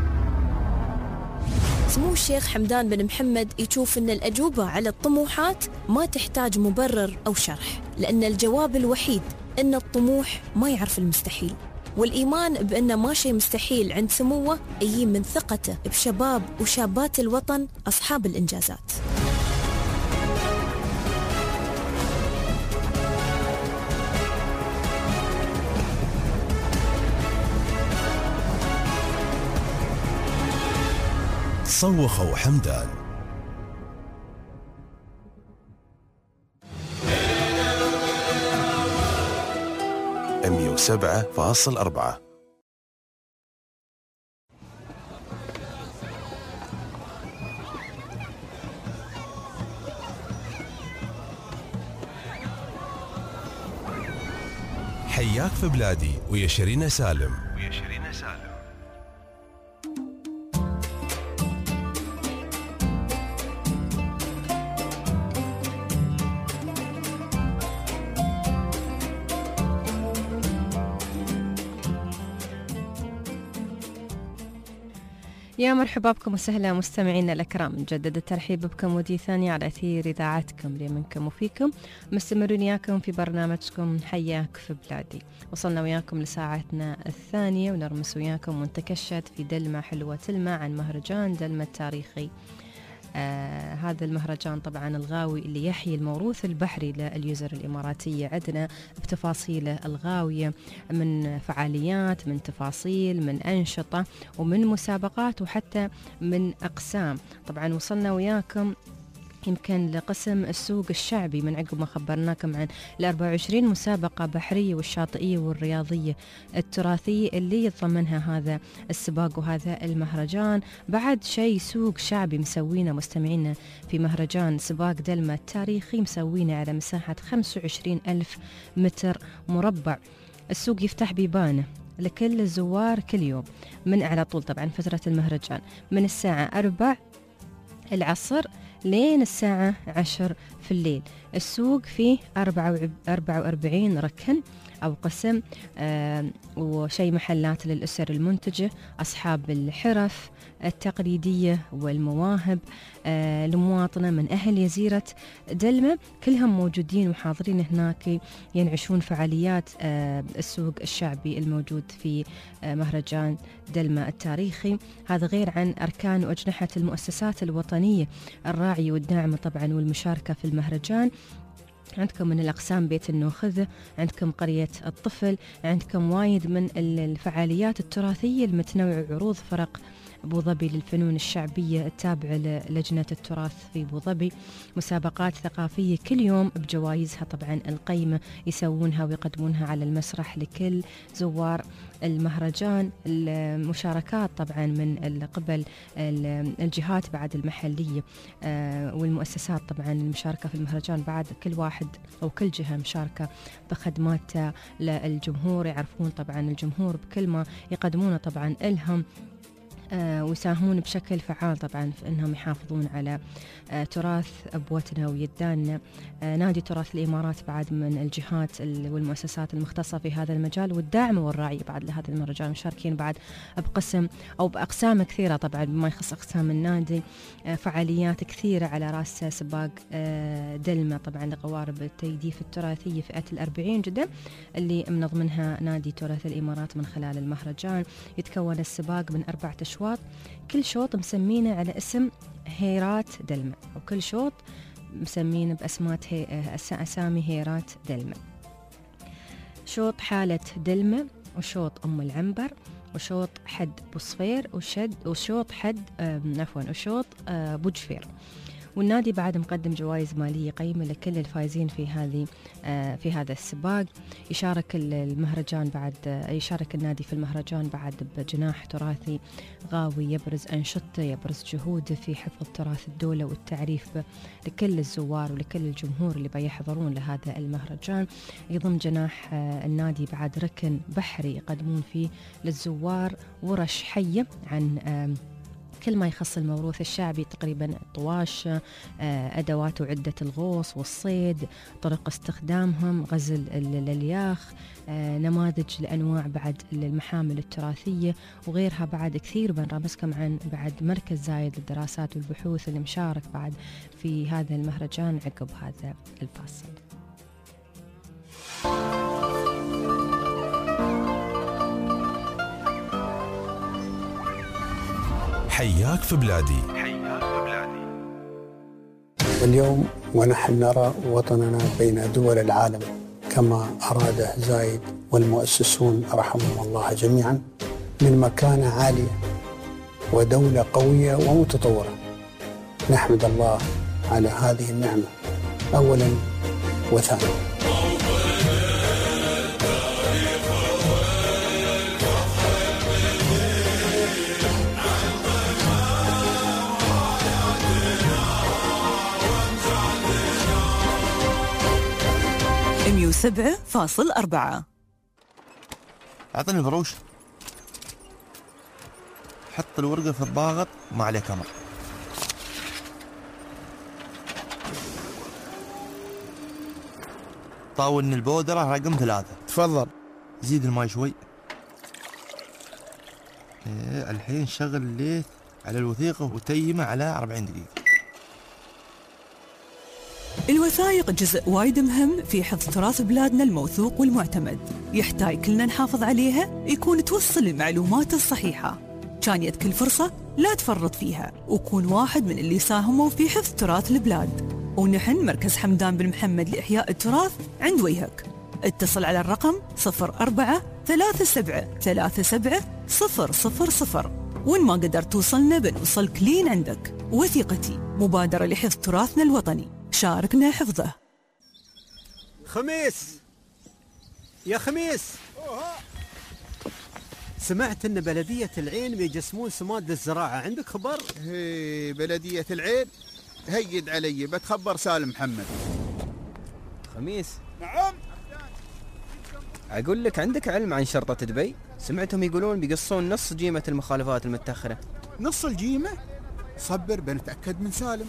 سمو الشيخ حمدان بن محمد يشوف أن الأجوبة على الطموحات ما تحتاج مبرر أو شرح، لأن الجواب الوحيد أن الطموح ما يعرف المستحيل، والإيمان بأن ما شيء مستحيل عند سموه يجي من ثقته بشباب وشابات الوطن أصحاب الإنجازات. صوخوا حمدان. مية وسبعة فاصل أربعة. حياك في بلادي ويا شيرين سالم. ويا شيرين سالم. يا مرحبا بكم وسهلا مستمعينا الأكرام، نجدد الترحيب بكم ودي ثانية على أثير إذاعتكم لمنكم وفيكم. مستمرين وياكم في برنامجكم حياك في بلادي. وصلنا وياكم لساعتنا الثانية ونرمس وياكم ونتكشت في دلمة حلوة تلمع عن مهرجان دلمة التاريخي. آه هذا المهرجان طبعا الغاوي اللي يحيي الموروث البحري لليوزر الإماراتية. عندنا بتفاصيله الغاوية من فعاليات، من تفاصيل، من أنشطة، ومن مسابقات، وحتى من أقسام. طبعا وصلنا وياكم يمكن لقسم السوق الشعبي من عقب ما خبرناكم عن ال أربعة وعشرين مسابقة بحرية والشاطئية والرياضية التراثية اللي يتضمنها هذا السباق وهذا المهرجان. بعد شيء سوق شعبي مسوينا مستمعينا في مهرجان سباق دلمة التاريخي، مسوينا على مساحة خمسة وعشرين ألف متر مربع. السوق يفتح بيبانه لكل الزوار كل يوم من على طول طبعا فترة المهرجان من الساعة أربع العصر لين الساعة عشر في الليل. السوق فيه أربعة وأربعين ركن أو قسم، آه وشي محلات للأسر المنتجة، أصحاب الحرف التقليدية والمواهب، آه المواطنة من أهل جزيرة دلمة، كلهم موجودين وحاضرين هناك ينعشون فعاليات آه السوق الشعبي الموجود في آه مهرجان دلمة التاريخي. هذا غير عن أركان وأجنحة المؤسسات الوطنية الراعية والداعمة طبعا والمشاركة في المهرجان. عندكم من الأقسام بيت النوخذة، عندكم قرية الطفل، عندكم وايد من الفعاليات التراثية المتنوعة، عروض فرق أبو ظبي للفنون الشعبية التابعة للجنة التراث في أبو ظبي، مسابقات ثقافية كل يوم بجوائزها طبعا القيمة يسوونها ويقدمونها على المسرح لكل زوار المهرجان، المشاركات طبعا من قبل الجهات بعد المحلية والمؤسسات طبعا المشاركة في المهرجان، بعد كل واحد أو كل جهة مشاركة بخدمات للجمهور، يعرفون طبعا الجمهور بكل ما يقدمونه طبعا إلهم، آه ويساهمون بشكل فعال طبعا في أنهم يحافظون على آه تراث أبوتنا ويداننا. آه نادي تراث الإمارات بعد من الجهات والمؤسسات المختصة في هذا المجال والداعمة والراعية بعد لهذا المهرجان، مشاركين بعد بقسم أو بأقسام كثيرة طبعا بما يخص أقسام النادي، آه فعاليات كثيرة على رأس سباق آه دلمة طبعا لقوارب التجديف التراثية فئة الأربعين جدة اللي منظمنها نادي تراث الإمارات من خلال المهرجان. يتكون السباق من أربعة أشواط، كل شوط مسمينه على اسم هيرات دلمة، وكل شوط مسمينه بأسمات هي أسامي هيرات دلمة. شوط حالة دلمة، وشوط أم العنبر، وشوط حد بوصفير، وشد وشوط حد عفوا وشوط بوجفير. والنادي بعد مقدم جوائز مالية قيمة لكل الفائزين في هذه في هذا السباق. يشارك المهرجان بعد يشارك النادي في المهرجان بعد بجناح تراثي غاوي يبرز أنشطته، يبرز جهوده في حفظ تراث الدولة والتعريف لكل الزوار ولكل الجمهور اللي بيحضرون لهذا المهرجان. يضم جناح النادي بعد ركن بحري يقدمون فيه للزوار ورش حية عن كل ما يخص الموروث الشعبي، تقريبا طواش، أدوات وعدة الغوص والصيد، طرق استخدامهم، غزل الياخ، نماذج لأنواع بعد المحامل التراثية وغيرها بعد كثير. بنرمزكم عن بعد مركز زايد للدراسات والبحوث اللي مشارك بعد في هذا المهرجان عقب هذا الفاصل. حياك في بلادي. حياك في بلادي. واليوم ونحن نرى وطننا بين دول العالم كما أراده زايد والمؤسسون رحمهم الله جميعا من مكانة عالية ودولة قوية ومتطورة. نحمد الله على هذه النعمة أولا وثانيا. مية وسبعة فاصل أربعة. أعطني البروش، حط الورقة في الضاغط ما عليه كمر. طاولني البودرة رقم ثلاثة. تفضل. زيد الماء شوي. إيه الحين شغل الليث على الوثيقة وتيمه على أربعين دقيقة. الوثائق جزء وايد مهم في حفظ تراث بلادنا الموثوق والمعتمد، يحتاج كلنا نحافظ عليها، يكون توصل المعلومات الصحيحة. كان يد كل فرصة لا تفرط فيها، وكون واحد من اللي ساهموا في حفظ تراث البلاد. ونحن مركز حمدان بن محمد لإحياء التراث عند وجهك. اتصل على الرقم صفر أربعة ثلاثة سبعة ثلاثة سبعة صفر صفر صفر، وإن ما قدرت توصلنا بنوصلك لين عندك. وثيقتي مبادرة لحفظ تراثنا الوطني، شاركنا حفظه. خميس يا خميس، سمعت ان بلدية العين بيجسمون سماد للزراعة، عندك خبر؟ هي بلدية العين هيد علي، بتخبر سالم محمد. خميس. نعم. اقول لك، عندك علم عن شرطة دبي؟ سمعتهم يقولون بيقصون نص جيمة المخالفات المتأخرة. نص الجيمة؟ صبر بنتأكد من سالم.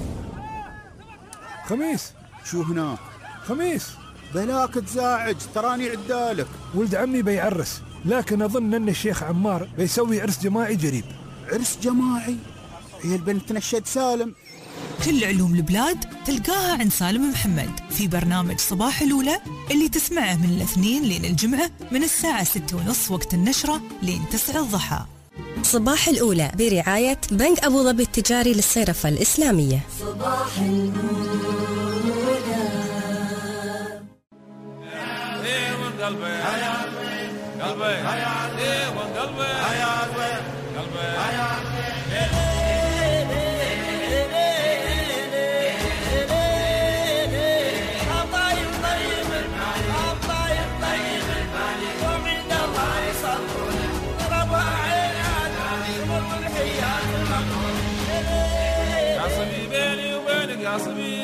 خميس، شو هنا؟ خميس، بلاك تزاعج، تراني عدالك. ولد عمي بيعرس، لكن أظن أن الشيخ عمار بيسوي عرس جماعي قريب. عرس جماعي؟ هي البنت تنشد سالم. كل علوم البلاد تلقاها عند سالم محمد في برنامج صباح الأولى اللي تسمعه من الاثنين لين الجمعة من الساعة ستة ونص وقت النشرة لين تسعة الضحى. صباح الأولى برعاية بنك أبو ظبي التجاري للصرافة الإسلامية. صباح الأولى. قلبي قلبي ايه وقلبي قلبي يا صبي بيني وبينك يا صبي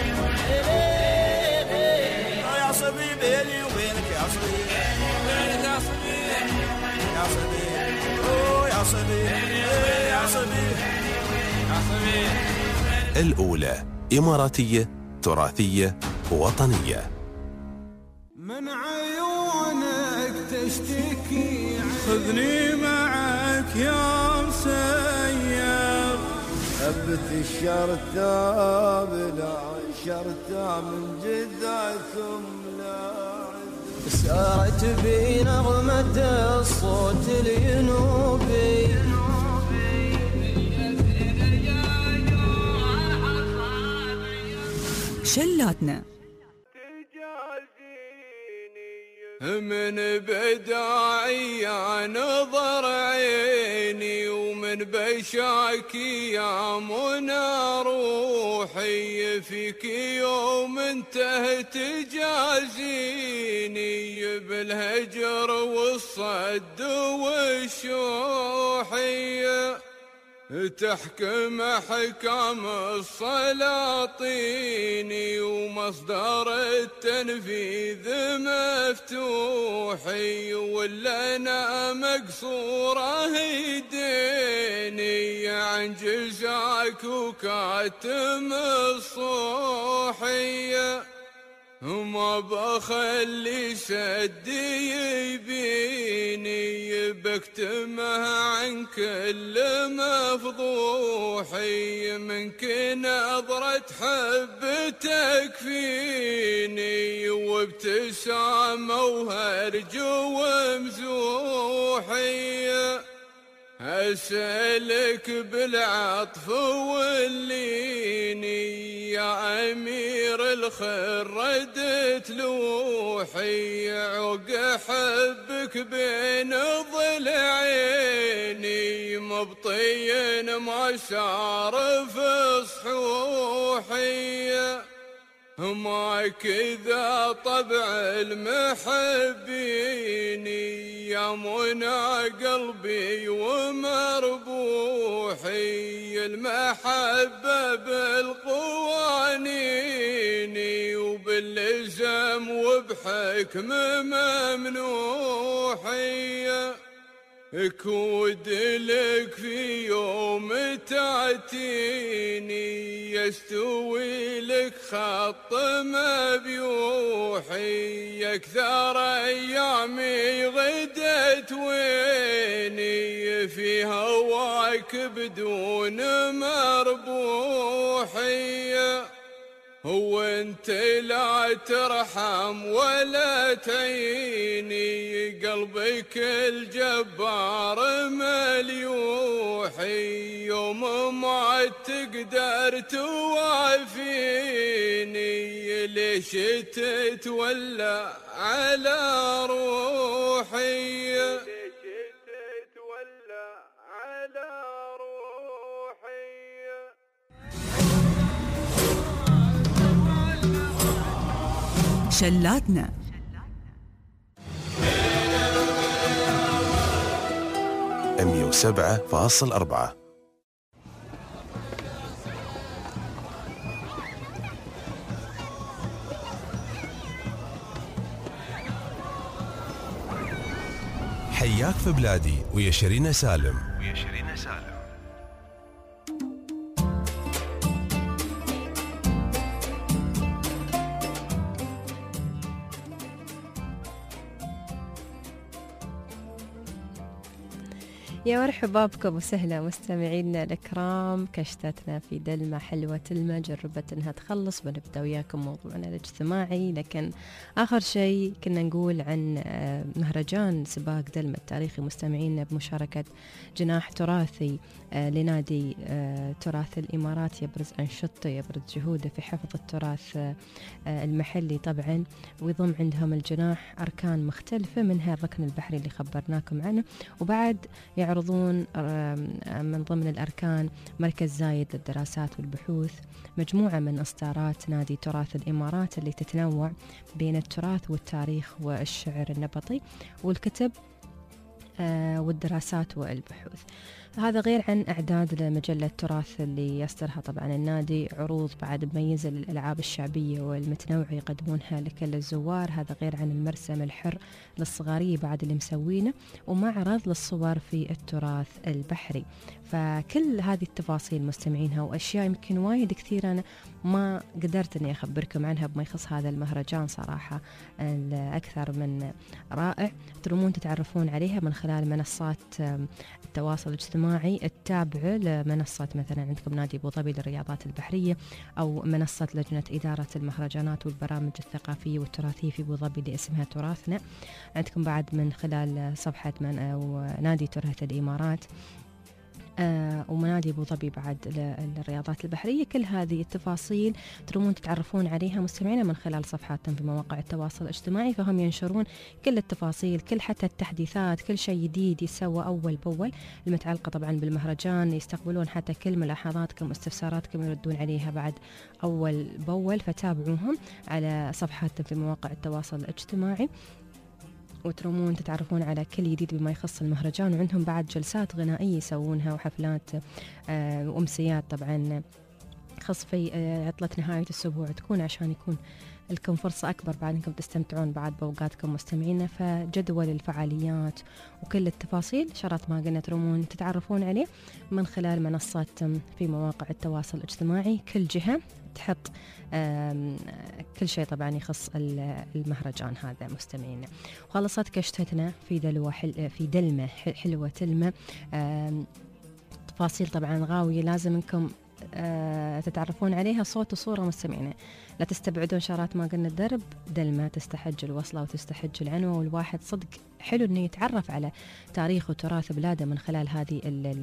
يا صبي بيني وبينك يا صبي بينك يا صبي يا صبي اوه يا صبي يا صبي يا صبي. الأولى إماراتية تراثية وطنية. من عيونك تشتكي خذني معك يا مسير ثبت الشرطة بلا شرطة من جدعكم لا سارت بي نغمة الصوت الينوبي شلاتنا من بداعي نظر عيني ومن بشاكي يا منى روحي فيك يوم انتهت جازيني بالهجر والصد والشوحية تحكم حكام السلاطين ومصدر التنفيذ مفتوحي ولا انا مقصوره يديني عن جزاك وكاتم الصوحيه وما بخلي سدي يبيني بكتمه عن كل مفضوحي منك نظرة حب تكفيني وابتسامة وهرج ومزوحي أسألك بالعطف والليني يا أمير الخير ردت لوحي عق حبك بين ضلعيني مبطين ما صار في صحوحي ما كذا طبع المحبين يا منى قلبي ومربوحي المحبة بالقوانين وباللزم وبحكم ممنوحي كود لك في يوم تأتيني يستوي لك خط مبيوحي أكثر أيامي غدت ويني في هواك بدون مربوحي هو انت لا ترحم ولا تعيني قلبك الجبار مليوحي يوم ما تقدر توافيني ليش تتولى على روحي شلاتنا مية وسبعة فاصل أربعة. حياك في بلادي ويا شيرين سالم. ويا شيرين سالم. يا مرحبا بكم وسهلا مستمعينا الكرام. كشتتنا في دلمة حلوة تلمة جربت انها تخلص. بنبدا وياكم موضوعنا الاجتماعي، لكن اخر شيء كنا نقول عن مهرجان سباق دلمة التاريخي مستمعينا بمشاركة جناح تراثي لنادي تراث الامارات يبرز انشطته يبرز جهوده في حفظ التراث المحلي طبعا، ويضم عندهم الجناح اركان مختلفة منها الركن البحري اللي خبرناكم عنه، وبعد يعرضون من ضمن الأركان مركز زايد للدراسات والبحوث، مجموعة من إصدارات نادي تراث الإمارات اللي تتنوع بين التراث والتاريخ والشعر النبطي والكتب والدراسات والبحوث. هذا غير عن أعداد لمجلة تراث اللي يصدرها طبعا النادي، عروض بعد مميزة للألعاب الشعبية والمتنوعة يقدمونها لكل الزوار. هذا غير عن المرسم الحر للصغارية بعد اللي مسوينه، ومعرض للصور في التراث البحري. فكل هذه التفاصيل مستمعينها وأشياء يمكن وايد كثير أنا ما قدرت أني أخبركم عنها بما يخص هذا المهرجان، صراحة الأكثر من رائع. ترمون تتعرفون عليها من خلال منصات التواصل الاجتماعي التابعة لمنصة مثلا عندكم نادي أبو ظبي للرياضات البحرية، أو منصة لجنة إدارة المهرجانات والبرامج الثقافية والتراثية في أبو ظبي اللي اسمها تراثنا. عندكم بعد من خلال صفحة من أو نادي تراث الإمارات آه ومنادي أبو ظبي بعد للرياضات البحرية. كل هذه التفاصيل ترمون تتعرفون عليها مستمعينا من خلال صفحاتهم في مواقع التواصل الاجتماعي، فهم ينشرون كل التفاصيل، كل حتى التحديثات، كل شيء جديد يسوى أول بأول المتعلقة طبعا بالمهرجان. يستقبلون حتى كل ملاحظاتكم واستفساراتكم يردون عليها بعد أول بأول، فتابعوهم على صفحاتهم في مواقع التواصل الاجتماعي وترمون تتعرفون على كل جديد بما يخص المهرجان. وعندهم بعد جلسات غنائية يسوونها وحفلات آه وأمسيات طبعا خاص في آه عطلة نهاية الأسبوع تكون عشان يكون لكم فرصة أكبر بعد أنكم تستمتعون بعد بأوقاتكم مستمعين. فجدول الفعاليات وكل التفاصيل شرط ما قلنا ترمون تتعرفون عليه من خلال منصات في مواقع التواصل الاجتماعي. كل جهة تحط كل شيء طبعا يخص المهرجان هذا مستمعينا. وخلصت كشتتنا في دلوة حل في دلمة حلوة تلمة، تفاصيل طبعا غاوية لازم انكم أه تتعرفون عليها صوت وصورة مستمعين. لا تستبعدون شارات ما قلنا الدرب دلمة تستحج الوصلة وتستحج العنوة، والواحد صدق حلو انه يتعرف على تاريخ وتراث بلاده من خلال هذه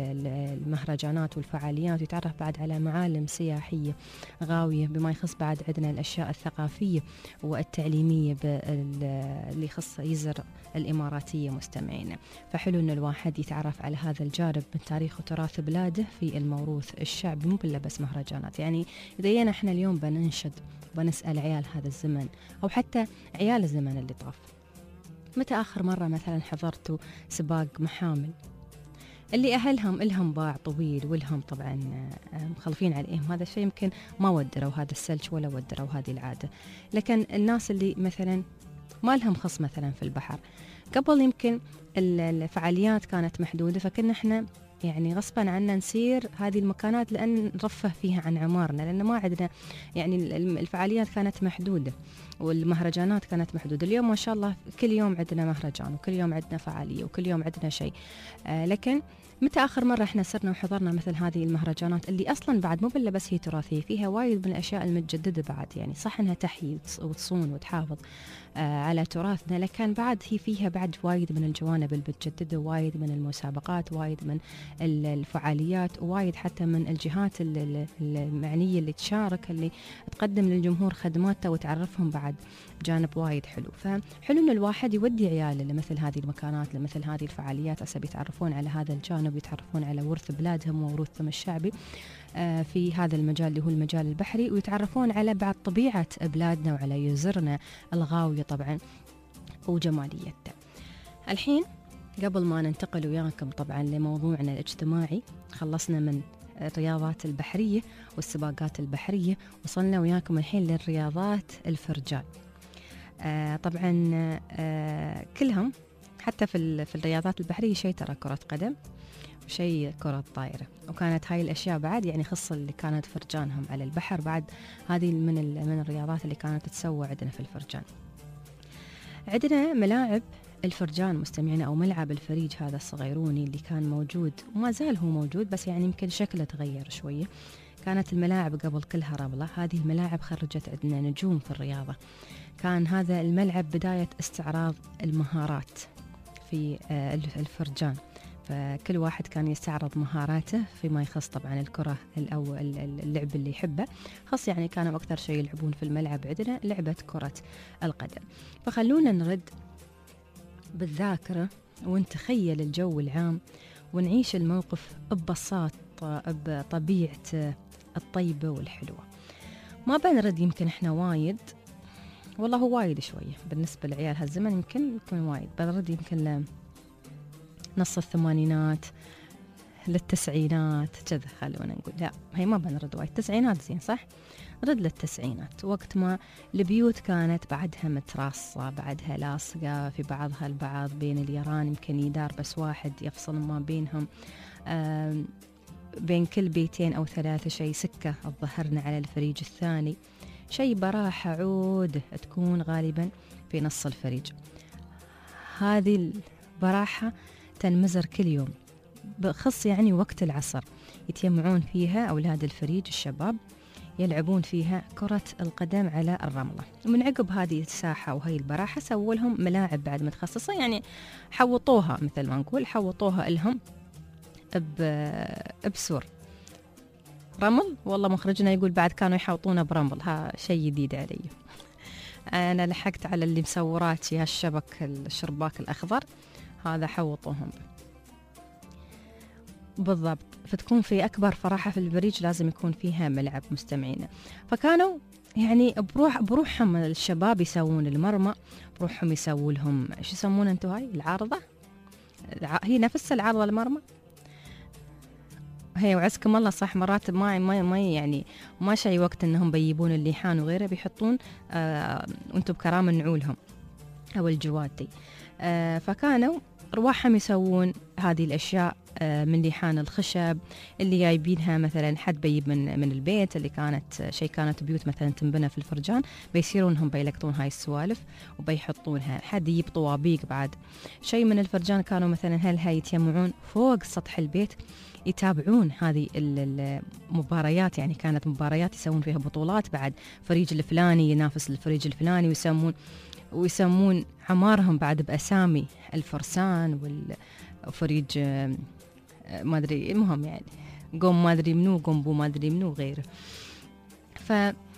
المهرجانات والفعاليات، ويتعرف بعد على معالم سياحية غاوية بما يخص بعد عندنا الأشياء الثقافية والتعليمية اللي يخص يزر الإماراتية مستمعين. فحلو ان الواحد يتعرف على هذا الجانب من تاريخ وتراث بلاده في الموروث الشعبي، مو بالله بس مهرجانات. يعني إذا احنا اليوم بننشد بنسأل عيال هذا الزمن أو حتى عيال الزمن اللي طاف، متى آخر مرة مثلا حضرتوا سباق محامل اللي أهلهم إلهم باع طويل والهم طبعا مخلفين عليهم هذا الشيء، يمكن ما ودروا هذا السلج ولا ودروا هذه العادة. لكن الناس اللي مثلا ما لهم خص مثلا في البحر، قبل يمكن الفعاليات كانت محدودة، فكنا احنا يعني غصبا عنا نسير هذه المكانات لأن نرفه فيها عن عمارنا، لأن ما عندنا يعني الفعاليات كانت محدودة والمهرجانات كانت محدودة. اليوم ما شاء الله كل يوم عندنا مهرجان وكل يوم عندنا فعالية وكل يوم عندنا شيء. آه لكن متى آخر مرة احنا صرنا وحضرنا مثل هذه المهرجانات اللي أصلا بعد مو بالله بس هي تراثية، فيها وايد من الأشياء المتجددة بعد، يعني صح انها تحيي وتصون وتحافظ آه على تراثنا، لكن بعد هي فيها بعد وايد من الجوانب المتجددة، وايد من المسابقات، وايد من الفعاليات، ووايد حتى من الجهات المعنية اللي تشارك اللي تقدم للجمهور خدماتها وتعرفهم بعد جانب وايد حلو. فحلو ان الواحد يودي عياله لمثل هذه المكانات لمثل هذه الفعاليات عشان يتعرفون على هذا الجانب ويتعرفون على ورث بلادهم وورثهم الشعبي في هذا المجال اللي هو المجال البحري، ويتعرفون على بعض طبيعة بلادنا وعلى يزرنا الغاوية طبعا وجماليتها. الحين قبل ما ننتقل وياكم طبعا لموضوعنا الاجتماعي، خلصنا من الرياضات البحرية والسباقات البحرية، وصلنا وياكم الحين للرياضات الفرجان. آه طبعا آه كلهم حتى في في الرياضات البحرية شيء ترى كرة قدم وشيء كرة طائرة، وكانت هاي الأشياء بعد يعني خص اللي كانت فرجانهم على البحر بعد هذه من من الرياضات اللي كانت تتسوى عندنا في الفرجان. عندنا ملاعب الفرجان مستمعين أو ملعب الفريج هذا الصغيروني اللي كان موجود وما زال هو موجود، بس يعني يمكن شكله تغير شوية. كانت الملاعب قبل كلها رملة، هذه الملاعب خرجت عندنا نجوم في الرياضة. كان هذا الملعب بداية استعراض المهارات في الفرجان، فكل واحد كان يستعرض مهاراته فيما يخص طبعا الكرة أو اللعب اللي يحبه. خاص يعني كانوا أكثر شيء يلعبون في الملعب عندنا لعبة كرة القدم. فخلونا نرد بالذاكرة ونتخيل الجو العام ونعيش الموقف ببساطة بطبيعته الطيبة والحلوة. ما بنرد يمكن احنا وايد، والله هو وايد شوية بالنسبة لعيال هالزمن، يمكن يكون وايد. بنرد يمكن لنص الثمانينات للتسعينات كذا، خلونا نقول. لا هي ما بنرد وايد، التسعينات زين صح؟ رد للتسعينات، وقت ما البيوت كانت بعدها متراصة، بعدها لاصقة في بعضها البعض، بين اليران يمكن يدار بس واحد يفصل ما بينهم، بين كل بيتين أو ثلاثة شيء سكة الظهرنا على الفريج الثاني، شيء براحة عود تكون غالبا في نص الفريج. هذه البراحة تنمزر كل يوم، بخص يعني وقت العصر يتجمعون فيها أولاد الفريج الشباب يلعبون فيها كرة القدم على الرملة. ومن عقب هذه الساحة وهي البراحة سووا لهم ملاعب بعد متخصصة، يعني حوطوها مثل ما نقول، حوطوها لهم بسور رمل. والله مخرجنا يقول بعد كانوا يحوطونه برمل، ها شيء جديد علي. أنا لحقت على اللي مسوراتي هالشبك الشرباك الأخضر هذا حوطوهم بالضبط. فتكون في أكبر فراحة في البريج لازم يكون فيها ملعب مستمعين. فكانوا يعني بروح بروحهم الشباب يسوون المرمى، بروحهم يسوون لهم إيش يسمون أنتوا هاي العارضة، هي نفس العارضة المرمى هي. وعزكم الله صح، مرات ما ما ما يعني ما شيء وقت انهم بيجيبون الليحان وغيره بيحطون آه وانتم بكرام نعولهم او الجواد دي. آه فكانوا رواحهم يسوون هذه الاشياء آه من ليحان الخشب اللي جايبينها، مثلا حد بيجيب من من البيت اللي كانت شيء كانت بيوت مثلا تنبنى في الفرجان، بيصيرونهم بيلقطون هاي السوالف وبيحطونها. حد يجيب طوابيق بعد شيء من الفرجان، كانوا مثلا هل هاي يتجمعون فوق سطح البيت يتابعون هذه المباريات، يعني كانت مباريات يسوون فيها بطولات، بعد فريج الفلاني ينافس الفريج الفلاني، ويسمون ويسمون عمارهم بعد بأسامي الفرسان والفريج ما أدري، المهم يعني قوم ما أدري منو، قوم بو ما أدري منو غيره. ف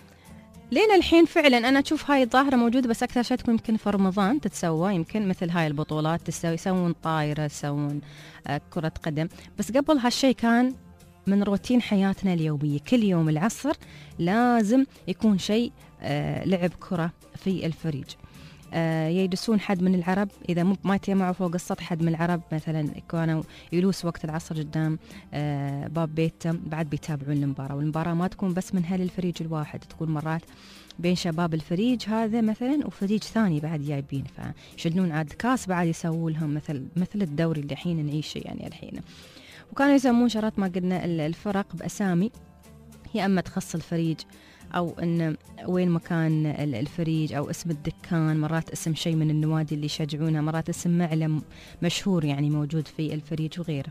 لين الحين فعلا أنا أشوف هاي الظاهرة موجودة، بس أكثر شيء تكون يمكن في رمضان تتسوى، يمكن مثل هاي البطولات تسوي، يسوون طايرة، يسوون آه كرة قدم. بس قبل هالشيء كان من روتين حياتنا اليومية، كل يوم العصر لازم يكون شيء آه لعب كرة في الفريج. آه يجلسون حد من العرب إذا مو ما يتجمعوا فوق السطح، حد من العرب مثلا كانوا يجلس وقت العصر قدام آه باب بيتهم، بعد بيتابعون المباراة. والمباراة ما تكون بس من هل الفريج الواحد، تكون مرات بين شباب الفريج هذا مثلا وفريج ثاني بعد جايبين، فيشلون عاد كاس بعد يسووا لهم مثل مثل الدوري اللي الحين نعيشه يعني الحين. وكانوا يسمون شرط ما قلنا الفرق بأسامي هي أما تخص الفريج أو إن وين مكان الفريج أو اسم الدكان، مرات اسم شيء من النوادي اللي يشجعونها، مرات اسم معلم مشهور يعني موجود في الفريج وغيره.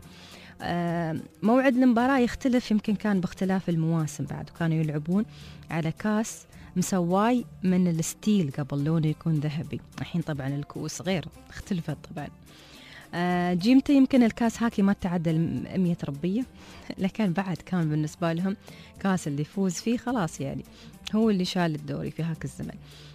آه موعد المباراة يختلف، يمكن كان باختلاف المواسم بعد، وكانوا يلعبون على كاس مسواي من الستيل، قبل لونه يكون ذهبي، الحين طبعا الكؤوس غير اختلفت طبعا. آه جيمته يمكن الكاس هاكي ما تعدى مية ربية، لكن بعد كان بالنسبة لهم كاس اللي يفوز فيه خلاص يعني هو اللي شال الدوري في هاك الزمن.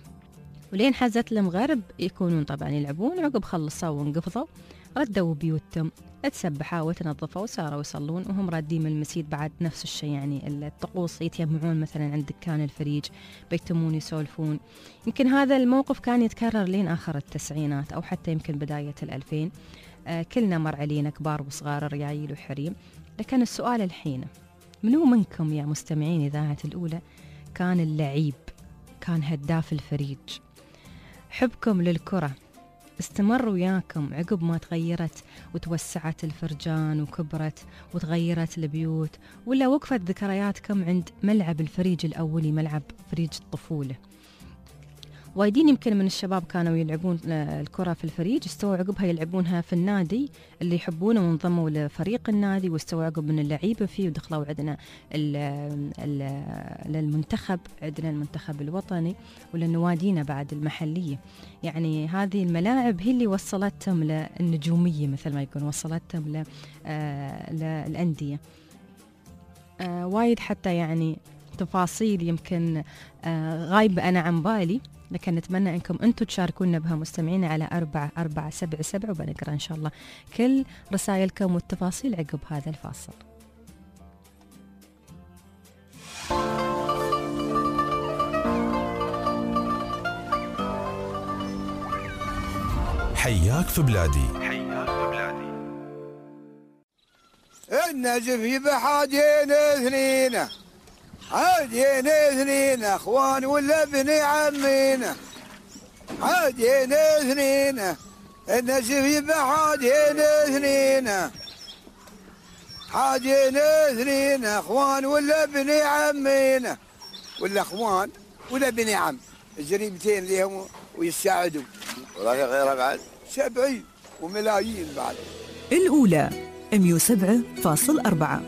ولين حزت المغرب يكونون طبعا يلعبون، عقب خلصوا وانقفضوا ردوا بيوتهم، تسبحوا وتنظفوا وساروا يصلون وهم رادين من المسجد بعد نفس الشيء. يعني الطقوس يتجمعون مثلا عند دكان الفريج بيتمون يسولفون. يمكن هذا الموقف كان يتكرر لين آخر التسعينات أو حتى يمكن بداية الألفين. آه كلنا مر علينا كبار وصغار ريايل وحريم. لكن السؤال الحين، منو منكم يا مستمعين إذاعة الأولى كان اللعيب، كان هداف الفريج؟ حبكم للكرة استمر وياكم عقب ما تغيرت وتوسعت الفرجان وكبرت وتغيرت البيوت، ولا وقفت ذكرياتكم عند ملعب الفريج الأولي، ملعب فريج الطفولة؟ وايدين يمكن من الشباب كانوا يلعبون الكرة في الفريق، استووا عقبها يلعبونها في النادي اللي يحبونه وانضموا لفريق النادي، واستووا عقب من اللعيبة فيه ودخلوا عندنا للمنتخب، عندنا المنتخب الوطني وللنوادينا بعد المحلية. يعني هذه الملاعب هي اللي وصلتهم للنجومية مثل ما يكون، وصلتهم للأندية. آه وايد حتى يعني تفاصيل يمكن آه غايبة أنا عن بالي، لكن نتمنى أنكم أنتم تشاركونا بها مستمعين على أربعة أربعة سبعة سبعة، وبنقرأ إن شاء الله كل رسائلكم والتفاصيل عقب هذا الفاصل. حياك في بلادي. النجف يبحاجين اثنين، حاجين اثنين اخوان ولا ابن عمينا، حاجين اثنين النجف يبحاجين اثنين، حاجين اثنين اخوان ولا ابن عمينا، ولا اخوان ولا ابن عم، الجريمتين ليهم ويساعدوا، ولا غيرها بعد سبعين وملايين بعد. الأولى مية وسبعة فاصل أربعة.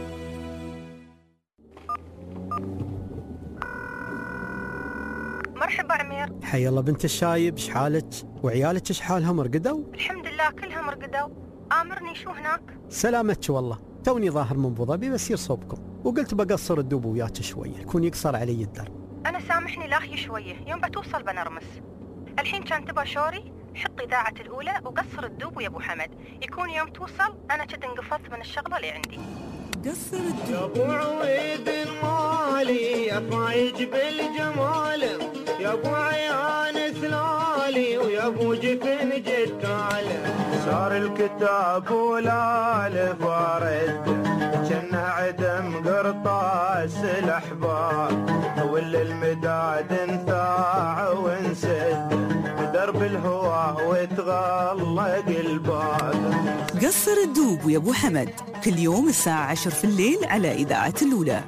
مرحبا عمير. حي الله بنت الشايب، شحالك وعيالك شحالهم رقدوا؟ الحمد لله كلهم رقدوا. آمرني شو هناك؟ سلامتك والله، توني ظاهر من ابو ظبي بسير صوبكم، وقلت بقصر الدوب وياك شويه، يكون يقصر علي الدرب. انا سامحني لاخي شويه، يوم بتوصل بنرمس. الحين كان تبى شوري، حط إذاعة الأولى وقصر الدوب ويا أبو حمد، يكون يوم توصل أنا كنت انقفضت من الشغلة اللي عندي. قصر الدوب. يا أبو عويد المالي يا فايج بالجمال، يا أبو عيان ثلالي ويا أبو جفن جدال، صار الكتاب ولا فارد جنة عدم قرطاس الأحباب، واللي المداد انثاع وانسد درب الهوى وتغلق الباب. قصر الدوب ويا ابو حمد كل يوم الساعة عشر في الليل على إذاعة الأولى.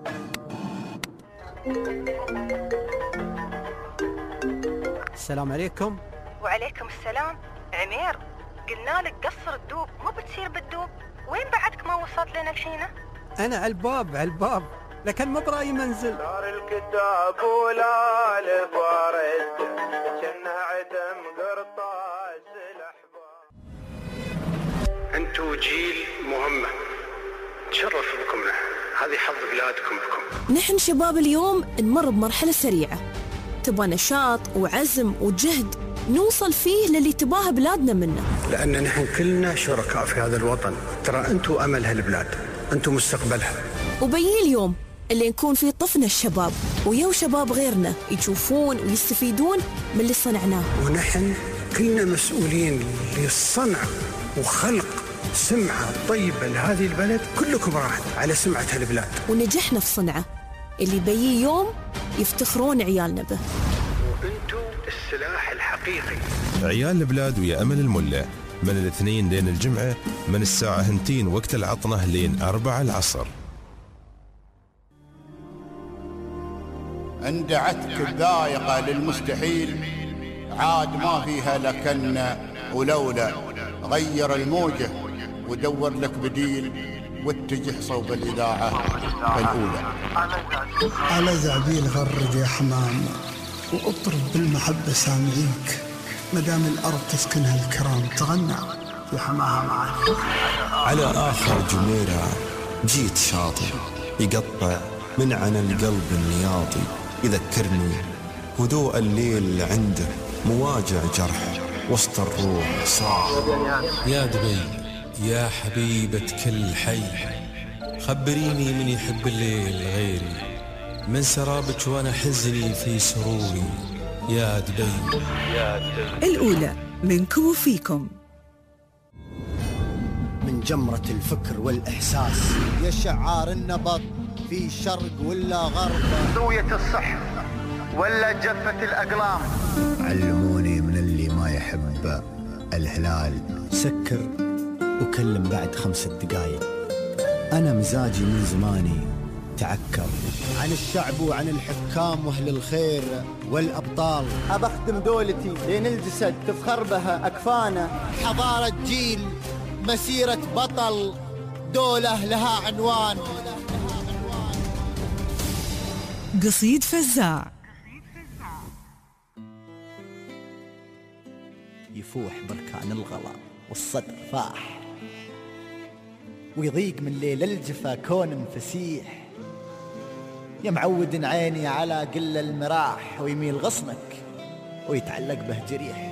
السلام عليكم. وعليكم السلام. عمير قلنا لك قصر الدوب، مو بتصير بالدوب، وين بعدك ما وصلت لنا الحين؟ أنا على الباب على الباب، لكن ما براي منزل. صار الكتاب ولا الفارد جنة عدم قرطاس الأحباب. أنتوا جيل مهمة، تشرف بكم، هذه حظ بلادكم بكم. نحن شباب اليوم نمر بمرحلة سريعة، تبغى نشاط وعزم وجهد نوصل فيه للي تباه بلادنا منه، لأن نحن كلنا شركاء في هذا الوطن. ترى أنتوا أمل هالبلاد، أنتوا مستقبلها. وبيجي اليوم اللي نكون فيه طفنا الشباب ويا شباب غيرنا يشوفون ويستفيدون من اللي صنعناه، ونحن كلنا مسؤولين للصنع وخلق سمعة طيبة لهذه البلد. كلكم راح على سمعة هالبلاد، ونجحنا في صنعه اللي بيجي يوم يفتخرون عيالنا به. وانتم السلاح الحقيقي. عيال البلاد ويا أمل الملة من الاثنين لين الجمعة، من الساعة هنتين وقت العطنة لين أربع العصر. اندعتك الذائقة للمستحيل، عاد ما فيها لكن ولولا، غير الموجة ودور لك بديل، واتجه صوب الإذاعة الأولى. على ذعبيل غرد يا حمام، واطرب بالمحبة سامعيك، مدام الأرض تسكنها الكرام تغنى في حماها معاك. على آخر جميرة جيت شاطئ يقطع من عن القلب النياطي، يذكرني هدوء الليل عنده مواجع جرح وسط الروح صاح. يا دبي يا حبيبة كل حي، خبريني من يحب الليل غيري، من سرابك وانا حزني في سروري. يا دبي يا دبي. الأولى منكم وفيكم. من جمرة الفكر والإحساس يا شعار النبض في شرق ولا غرب، سوية الصح ولا جفة الأقلام. علموني من اللي ما يحب الهلال سكر وكلم بعد خمس دقايق. أنا مزاجي من زماني تعكر. عن الشعب وعن الحكام واهل الخير والابطال أبخدم دولتي لين الجسد تفخر بها أكفانا. حضارة جيل، مسيرة بطل، دولة لها عنوان. قصيد فزاع. يفوح بركان الغلا والصدر فاح، ويضيق من ليل الجفا كون مفسيح. يا معود عيني على قل المراح، ويميل غصنك ويتعلق به جريح.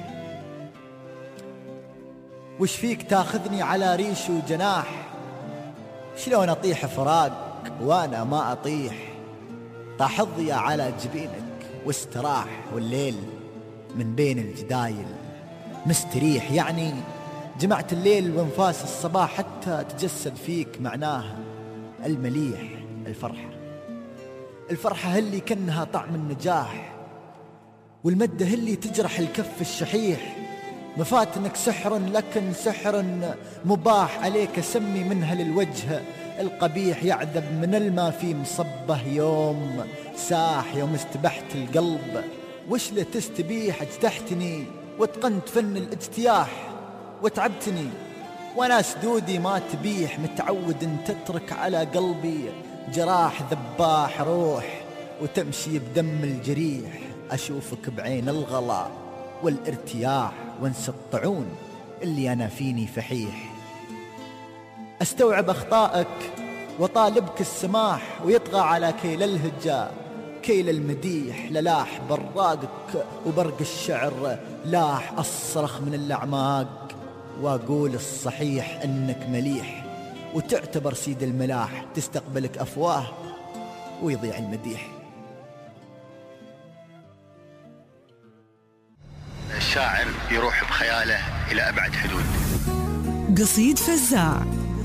وش فيك تاخذني على ريش وجناح؟ شلون اطيح فراق وانا ما اطيح؟ طاح الضياء على جبينك واستراح، والليل من بين الجدايل مستريح. يعني جمعت الليل وانفاس الصباح حتى تجسد فيك معناها المليح. الفرحة الفرحة اللي كأنها طعم النجاح، والمدة اللي تجرح الكف الشحيح. مفاتنك سحر لكن سحر مباح، عليك سمي منها للوجه القبيح. يعذب من الماء في مصبه يوم ساح، يوم استبحت القلب وش له تستبيح. اجتحتني واتقنت فن الاجتياح وتعبتني وانا سدودي ما تبيح. متعود ان تترك على قلبي جراح ذباح روح، وتمشي بدم الجريح. اشوفك بعين الغلا والارتياح، وانسى الطعون اللي انا فيني فحيح. استوعب اخطائك وطالبك السماح، ويطغى على كيل الهجاء كيل المديح. للاح براقك وبرق الشعر لاح، أصرخ من الأعماق وأقول الصحيح أنك مليح. وتعتبر سيد الملاح، تستقبلك أفواه ويضيع المديح. الشاعر يروح بخياله إلى أبعد حدود. قصيد فزاع.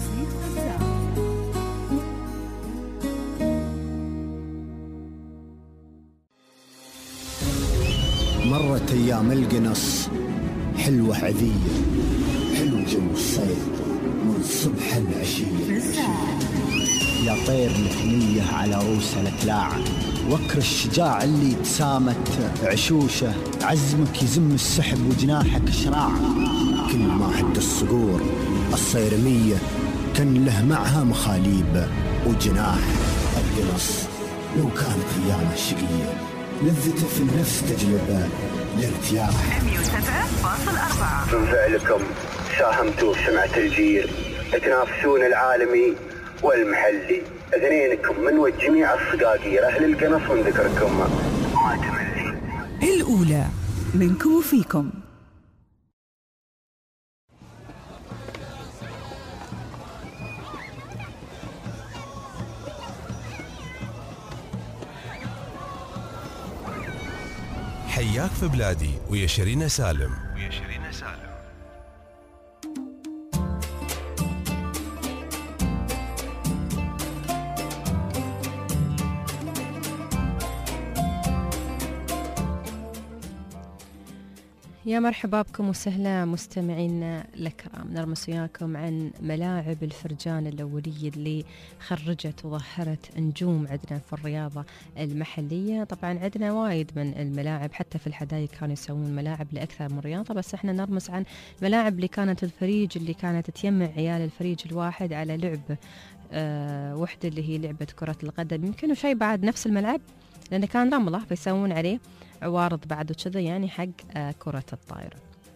مرت أيام القنص حلوة عذية، حلو جو الصيد من صبح العشية. يا طير مثنية على روس الأكلاع، وكر الشجاع اللي تسامت عشوشه. عزمك يزم السحب وجناحك شراع، كل ما عد الصقور الصيرمية كان له معها مخاليب وجناح. القنص لو كانت أيامه شقية، لذته في النفس تجلب الارتياح. مية وسبعة فاصل أربعة. من فعلكم ساهمتوا في سمعة الجيل، تنافسون العالمي والمحلي. اثنينكم من وجميع الصقاقير أهل القنص، من ذكركم ما تملي. الأولى منكم وفيكم. حياك في بلادي ويا شيرين سالم. ويا شيرين سالم. يا مرحبا بكم وسهلا مستمعينا الكرام. نرمس وياكم عن ملاعب الفرجان الأولية اللي خرجت وظهرت نجوم عندنا في الرياضة المحلية. طبعا عندنا وايد من الملاعب، حتى في الحدايق كانوا يسوون ملاعب لأكثر من رياضة، بس احنا نرمس عن ملاعب اللي كانت الفريج اللي كانت تجمع عيال الفريج الواحد على لعبة أه وحدة اللي هي لعبة كرة القدم. يمكن شيء بعد نفس الملعب لأنه كان رملة فيسوون عليه عوارض بعد وكذا، يعني حق آه كرة الطائرة.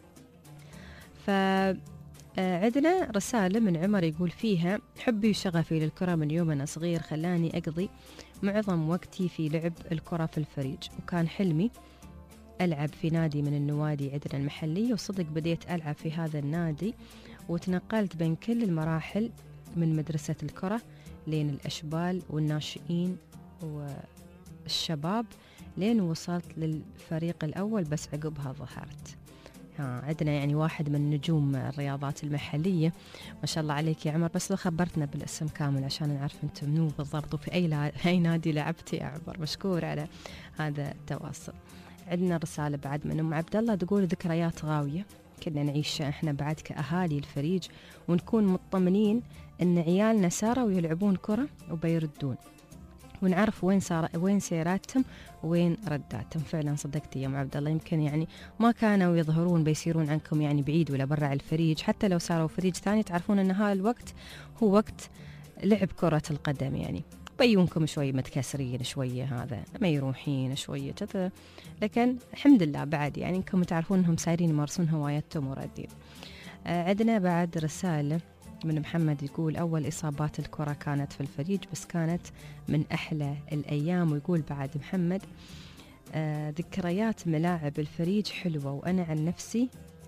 فعندنا رسالة من عمر يقول فيها: حبي وشغفي للكرة من يوم أنا صغير خلاني أقضي معظم وقتي في لعب الكرة في الفريج، وكان حلمي ألعب في نادي من النوادي عندنا المحلية. وصدق بديت ألعب في هذا النادي وتنقلت بين كل المراحل من مدرسة الكرة لين الأشبال والناشئين والشباب لين وصلت للفريق الأول، بس عقبها ظهرت. ها عندنا يعني واحد من نجوم الرياضات المحلية. ما شاء الله عليك يا عمر، بس لو خبرتنا بالاسم كامل عشان نعرف انت منو بالضبط وفي أي, لا... أي نادي لعبتي يا عمر. مشكور على هذا التواصل. عندنا رسالة بعد من أم عبد الله تقول: ذكريات غاوية كنا نعيشها احنا بعد كأهالي الفريج، ونكون مطمنين ان عيالنا ساروا ويلعبون كرة وبيردون. ونعرف وين صار وين سيراتهم وين رداتهم. فعلا صدقتي يا ام عبد الله، يمكن يعني ما كانوا يظهرون بيصيرون عنكم يعني بعيد ولا برا على الفريج، حتى لو صاروا فريج ثاني تعرفون ان هذا الوقت هو وقت لعب كرة القدم، يعني بيونكم شوي متكسرين شوية، هذا ما يروحين شوية كذا، لكن الحمد لله بعد يعني انكم تعرفون انهم سايرين يمارسون هوايتهم وردين. آه عندنا بعد رسالة من محمد يقول أول إصابات الكرة كانت في الفريج بس كانت من أحلى الأيام. ويقول بعد محمد آه ذكريات ملاعب الفريج حلوة، وأنا عن نفسي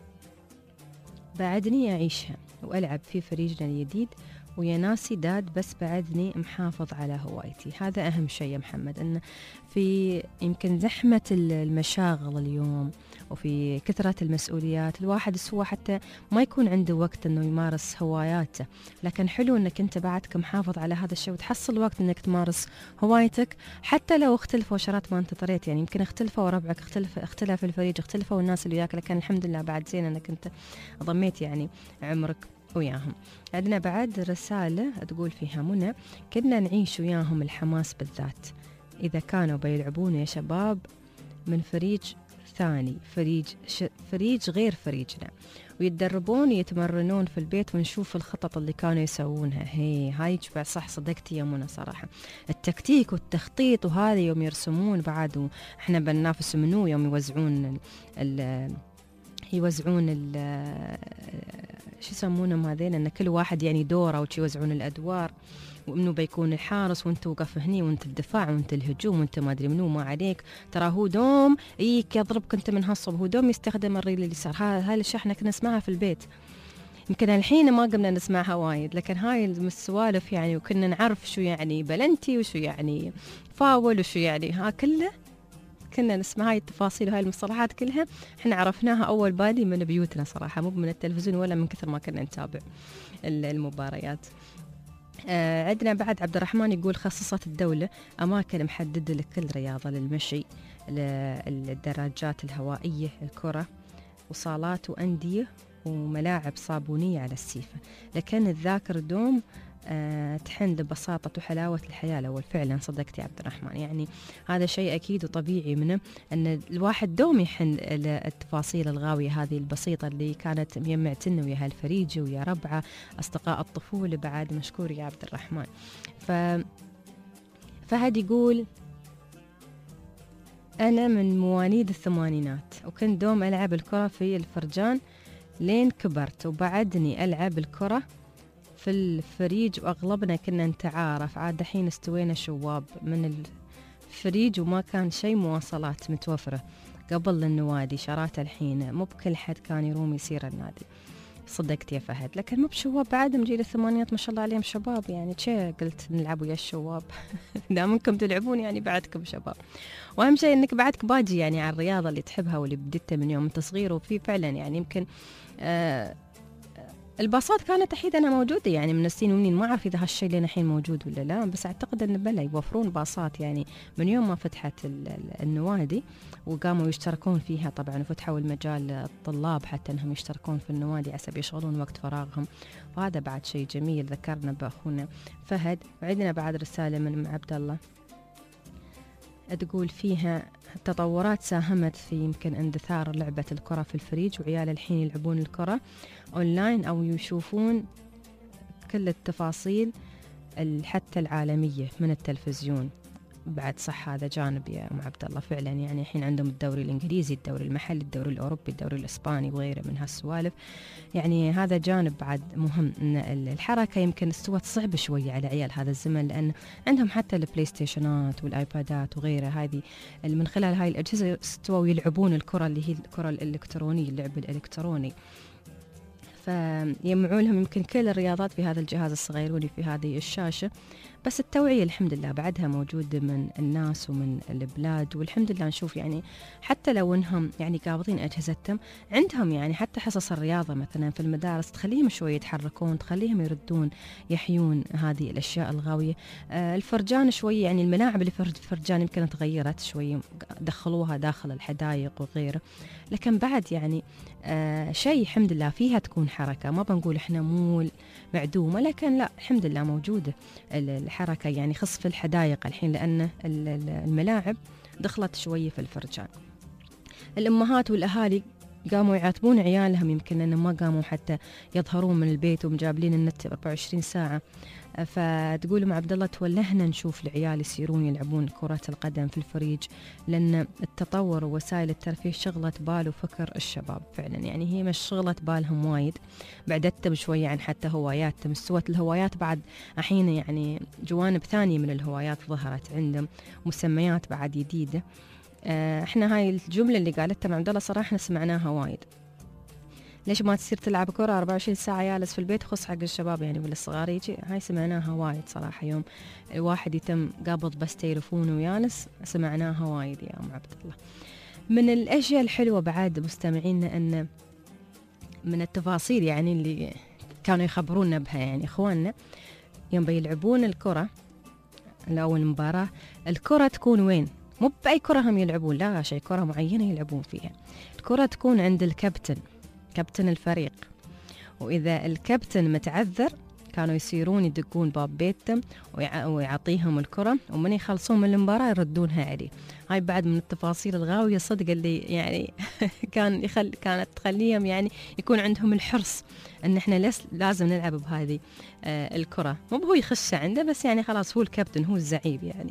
بعدني أعيشها وألعب في فريجنا الجديد ويا ناسي داد، بس بعدني محافظ على هوايتي. هذا أهم شيء يا محمد، أن في يمكن زحمة المشاغل اليوم وفي كثرة المسؤوليات الواحد سوى حتى ما يكون عنده وقت أنه يمارس هواياته، لكن حلو أنك أنت بعدك محافظ على هذا الشيء وتحصل وقت أنك تمارس هوايتك، حتى لو اختلفوا شرات ما انتظريت، يعني يمكن اختلفوا ربعك، اختلف اختلف الفريج، اختلفوا الناس اللي وياك، لكن الحمد لله بعد زين أنك أنت ضميت يعني عمرك وياهم. عندنا بعد رسالة تقول فيها منى كنا نعيش وياهم الحماس بالذات إذا كانوا بيلعبون يا شباب من فريج ثاني، فريج ش... فريج غير فريجنا، ويتدربون ويتمرنون في البيت ونشوف الخطط اللي كانوا يسوونها. هي هاي جبع صح، صدقتي يا منى صراحة، التكتيك والتخطيط وهذا يوم يرسمون بعد، وإحنا بننافس منو يوم يوزعون ال... ال... يوزعون ال شو يسمونهم هذين، ان كل واحد يعني دوره وشي يوزعون الادوار، ومنو بيكون الحارس وانت وقف هني وانت الدفاع وانت الهجوم وانت ما ادري منو ما عليك، ترى هو دوم يك يضربك انت من هالصوب، هو دوم يستخدم الريل اللي صار. هاي الاشياء احنا كنا نسمعها في البيت، يمكن الحين ما قمنا نسمعها وايد، لكن هاي السوالف يعني، وكنا نعرف شو يعني بلنتي وشو يعني فاول وشو يعني ها كله كنا نسمع هاي التفاصيل وهاي المصطلحات كلها احنا عرفناها اول بادي من بيوتنا صراحه، مو من التلفزيون ولا من كثر ما كنا نتابع المباريات. آه عندنا بعد عبد الرحمن يقول خصصت الدوله اماكن محدده لكل رياضه، للمشي، للدراجات الهوائيه، الكره، وصالات وانديه وملاعب صابونيه على السيفه، لكن الذاكر دوم أه تحن ببساطة وحلاوة الحياة الأول. فعلا صدقتي عبد الرحمن، يعني هذا شيء أكيد وطبيعي منه أن الواحد دوم يحن التفاصيل الغاوية هذه البسيطة اللي كانت مجمعتنا ويا هالفريجة ويا ربعة أصدقاء الطفولة بعد. مشكور يا عبد الرحمن. ف فهد يقول أنا من مواليد الثمانينات وكنت دوم ألعب الكرة في الفرجان لين كبرت، وبعدني ألعب الكرة في الفريج، وأغلبنا كنا نتعارف. عاد الحين استوينا شواب من الفريج وما كان شيء مواصلات متوفرة قبل النوادي شارات الحين، مو بكل حد كان يروم يصير النادي. صدقت يا فهد، لكن مو بشواب بعد مجيل الثمانينات ما شاء الله عليهم شباب، يعني شي قلت نلعب ويا الشواب دامنكم تلعبون يعني بعدكم شباب. واهم شيء انك بعدك باجي يعني على الرياضة اللي تحبها واللي بديتها من يوم انت صغير، وفي فعلا يعني يمكن آه الباصات كانت أحيانا موجودة يعني من السنين ومنين، ما أعرف إذا هالشيء لنا الحين موجود ولا لا، بس أعتقد أن بلا يوفرون باصات يعني من يوم ما فتحت النوادي وقاموا يشتركون فيها طبعا، وفتحوا المجال الطلاب حتى أنهم يشتركون في النوادي حسب يشغلون وقت فراغهم، وهذا بعد شيء جميل ذكرنا بأخونا فهد. وعندنا بعد رسالة من عبد الله تقول فيها التطورات ساهمت في يمكن اندثار لعبة الكرة في الفريج، وعيال الحين يلعبون الكرة أونلاين أو يشوفون كل التفاصيل حتى العالمية من التلفزيون. بعد صح هذا جانب يا أم عبد الله، فعلا يعني الحين عندهم الدوري الإنجليزي، الدوري المحلي، الدوري الأوروبي، الدوري الإسباني وغيره من هالسوالف، يعني هذا جانب بعد مهم. إن الحركة يمكن استوت صعبة شوية على عيال هذا الزمن، لأن عندهم حتى البلاي ستيشنات والآيبادات وغيره، هذه من خلال هاي الأجهزة استووا يلعبون الكرة اللي هي الكرة الإلكترونية، اللعب الإلكتروني، فيجمعوا لهم يمكن كل الرياضات في هذا الجهاز الصغير واللي في هذه الشاشة. بس التوعية الحمد لله بعدها موجودة من الناس ومن البلاد، والحمد لله نشوف يعني حتى لو انهم يعني قابضين أجهزتهم عندهم يعني حتى حصص الرياضة مثلا في المدارس تخليهم شوي يتحركون، تخليهم يردون يحيون هذه الأشياء الغاوية. آه الفرجان شوي يعني الملاعب اللي في الفرجان يمكن تغيرت شوي، دخلوها داخل الحدائق وغيره، لكن بعد يعني آه شيء الحمد لله فيها تكون حركة، ما بنقول احنا مو معدومة، لكن لا الحمد لله موجودة الحركة، يعني خص في الحدائق الحين لأن الملاعب دخلت شوية في الفرجان. الأمهات والأهالي قاموا يعاتبون عيالهم يمكن لأنهم ما قاموا حتى يظهرون من البيت ومجابلين النت أربعة وعشرين ساعة. فتقول أم عبد الله تولهنا نشوف العيال يسيرون يلعبون كرة القدم في الفريج، لأن التطور ووسائل الترفيه شغلت بال وفكر الشباب فعلا، يعني هي مش شغلت بالهم وايد. بعدت بشوية عن حتى هواياتهم، استوت الهوايات بعد الحين يعني جوانب ثانية من الهوايات ظهرت عندهم، مسميات بعد جديدة. احنا هاي الجملة اللي قالتها مع عبد الله صراحة احنا سمعناها وايد، ليش ما تصير تلعب كرة أربعة وعشرين ساعة جالس في البيت، خص حق الشباب يعني والصغار يجي. هاي سمعناها وايد صراحة، يوم الواحد يتم قابض بس تليفونه ويانس سمعناها وايد يا أم عبد الله. من الأشياء الحلوة بعد مستمعينا أن من التفاصيل يعني اللي كانوا يخبرونا بها يعني إخواننا يوم بيلعبون الكرة الأول مباراة، الكرة تكون وين؟ مو بأي كرة هم يلعبون، لا شيء كرة معينة يلعبون فيها. الكرة تكون عند الكابتن، كابتن الفريق، وإذا الكابتن متعذر كانوا يسيرون يدقون باب بيتهم ويعطيهم الكرة، ومن يخلصون من المباراة يردونها عليه. هاي بعد من التفاصيل الغاوية صدق اللي يعني كان يخل كانت تخليهم يعني يكون عندهم الحرص ان احنا لازم نلعب بهذه آه الكرة. مو هو يخش عنده بس يعني خلاص هو الكابتن هو الزعيم يعني.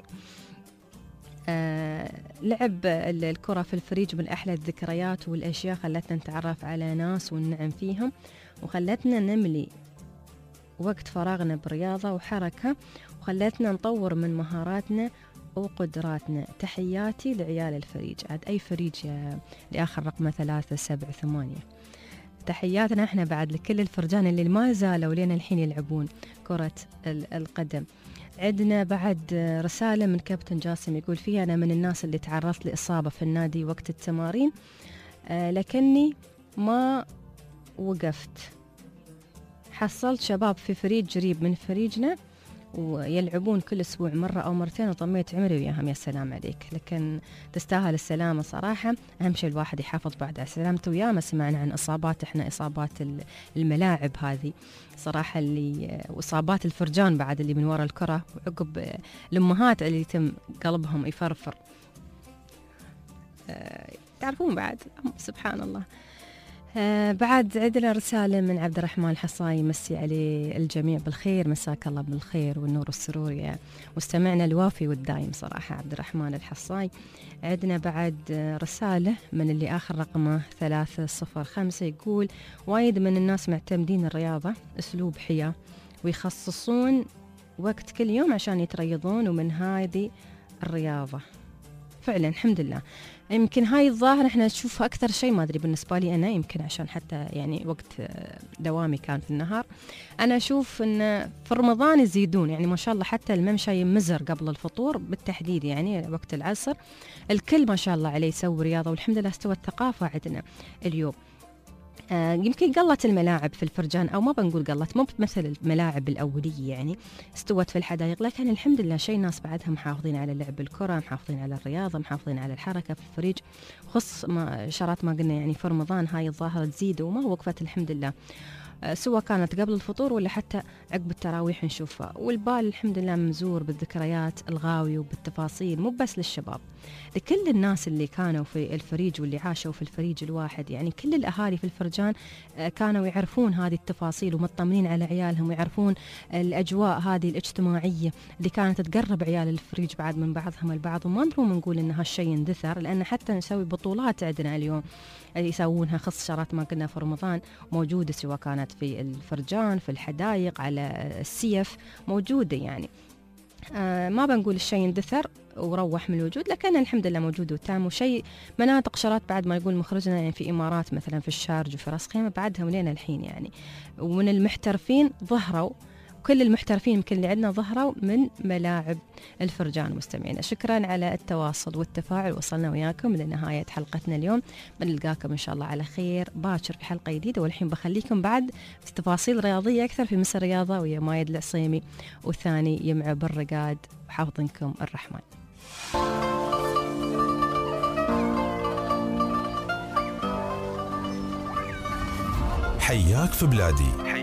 آه لعب الكرة في الفريج من أحلى الذكريات والأشياء، خلتنا نتعرف على ناس وننعم فيهم، وخلتنا نملي وقت فراغنا برياضة وحركة، وخلتنا نطور من مهاراتنا وقدراتنا. تحياتي لعيال الفريج، عاد أي فريج لآخر رقم ثلاثة سبعة ثمانية. تحياتنا احنا بعد لكل الفرجان اللي ما زالوا لين الحين يلعبون كرة القدم. عندنا بعد رسالة من كابتن جاسم يقول فيها أنا من الناس اللي تعرضت لإصابة في النادي وقت التمارين، آه لكني ما وقفت، حصلت شباب في فريق قريب من فريقنا ويلعبون كل أسبوع مرة أو مرتين وطميت عمري وياهم. يا سلام عليك، لكن تستاهل السلامة صراحة. أهم شيء الواحد يحافظ بعد على سلامته. وياما سمعنا عن إصابات، إحنا إصابات الملاعب هذه صراحة اللي وإصابات الفرجان بعد اللي من وراء الكرة، وعقب الأمهات اللي يتم قلبهم يفرفر. أه تعرفون بعد سبحان الله. آه بعد عندنا رسالة من عبد الرحمن الحصاي، مسي عليه الجميع بالخير، مساك الله بالخير والنور والسرور يا مستمعنا الوافي والدايم صراحة عبد الرحمن الحصاي. عندنا بعد رسالة من اللي آخر رقمه ثلاثة صفر خمسة يقول وايد من الناس معتمدين الرياضة أسلوب حياة ويخصصون وقت كل يوم عشان يتريضون، ومن هذه الرياضة فعلا الحمد لله. يمكن هاي الظاهرة احنا نشوفها أكثر شيء، ما أدري بالنسبة لي أنا يمكن عشان حتى يعني وقت دوامي كان في النهار، أنا أشوف أن في رمضان يزيدون يعني ما شاء الله، حتى الممشى يمزر قبل الفطور بالتحديد يعني وقت العصر الكل ما شاء الله عليه يسوي رياضة، والحمد لله استوت الثقافة عندنا اليوم. آه يمكن قلت الملاعب في الفرجان، أو ما بنقول قلت، مو مثل الملاعب الأولية يعني استوت في الحدائق، لكن الحمد لله شيء ناس بعدها محافظين على لعب الكرة، محافظين على الرياضة، محافظين على الحركة في الفريج. خص ما شرط ما قلنا يعني في رمضان هاي الظاهرة تزيد وما وقفت الحمد لله، سواء كانت قبل الفطور ولا حتى عقب التراويح نشوفها. والبال الحمد لله ممزور بالذكريات الغاوية وبالتفاصيل، مو بس للشباب، لكل الناس اللي كانوا في الفريج واللي عاشوا في الفريج الواحد. يعني كل الأهالي في الفرجان كانوا يعرفون هذه التفاصيل ومطمنين على عيالهم، ويعرفون الأجواء هذه الاجتماعية اللي كانت تقرب عيال الفريج بعد من بعضهم البعض. وما نروم نقول إن هالشيء اندثر، لأن حتى نسوي بطولات عندنا اليوم يسوونها خص شرات ما قلنا في رمضان موجودة، سواء كانت في الفرجان في الحدائق على السيف موجودة يعني. آه ما بنقول الشيء اندثر وروح من الوجود، لكن الحمد لله موجود وتام. وشيء مناطق شرات بعد ما يقول مخرجنا يعني في إمارات مثلا في الشارج وفي راس خيمة بعدها ولين الحين يعني، ومن المحترفين ظهروا، كل المحترفين يمكن اللي عندنا ظهروا من ملاعب الفرجان. مستمعينا شكرا على التواصل والتفاعل، وصلنا وياكم لنهاية حلقتنا اليوم، بنلقاكم إن شاء الله على خير باكر في حلقة جديدة. والحين بخليكم بعد في تفاصيل رياضية أكثر في مصر الرياضة ويا مايد العصيمي والثاني يمع بالرقاد، وحافظنكم الرحمن. حياك في بلادي.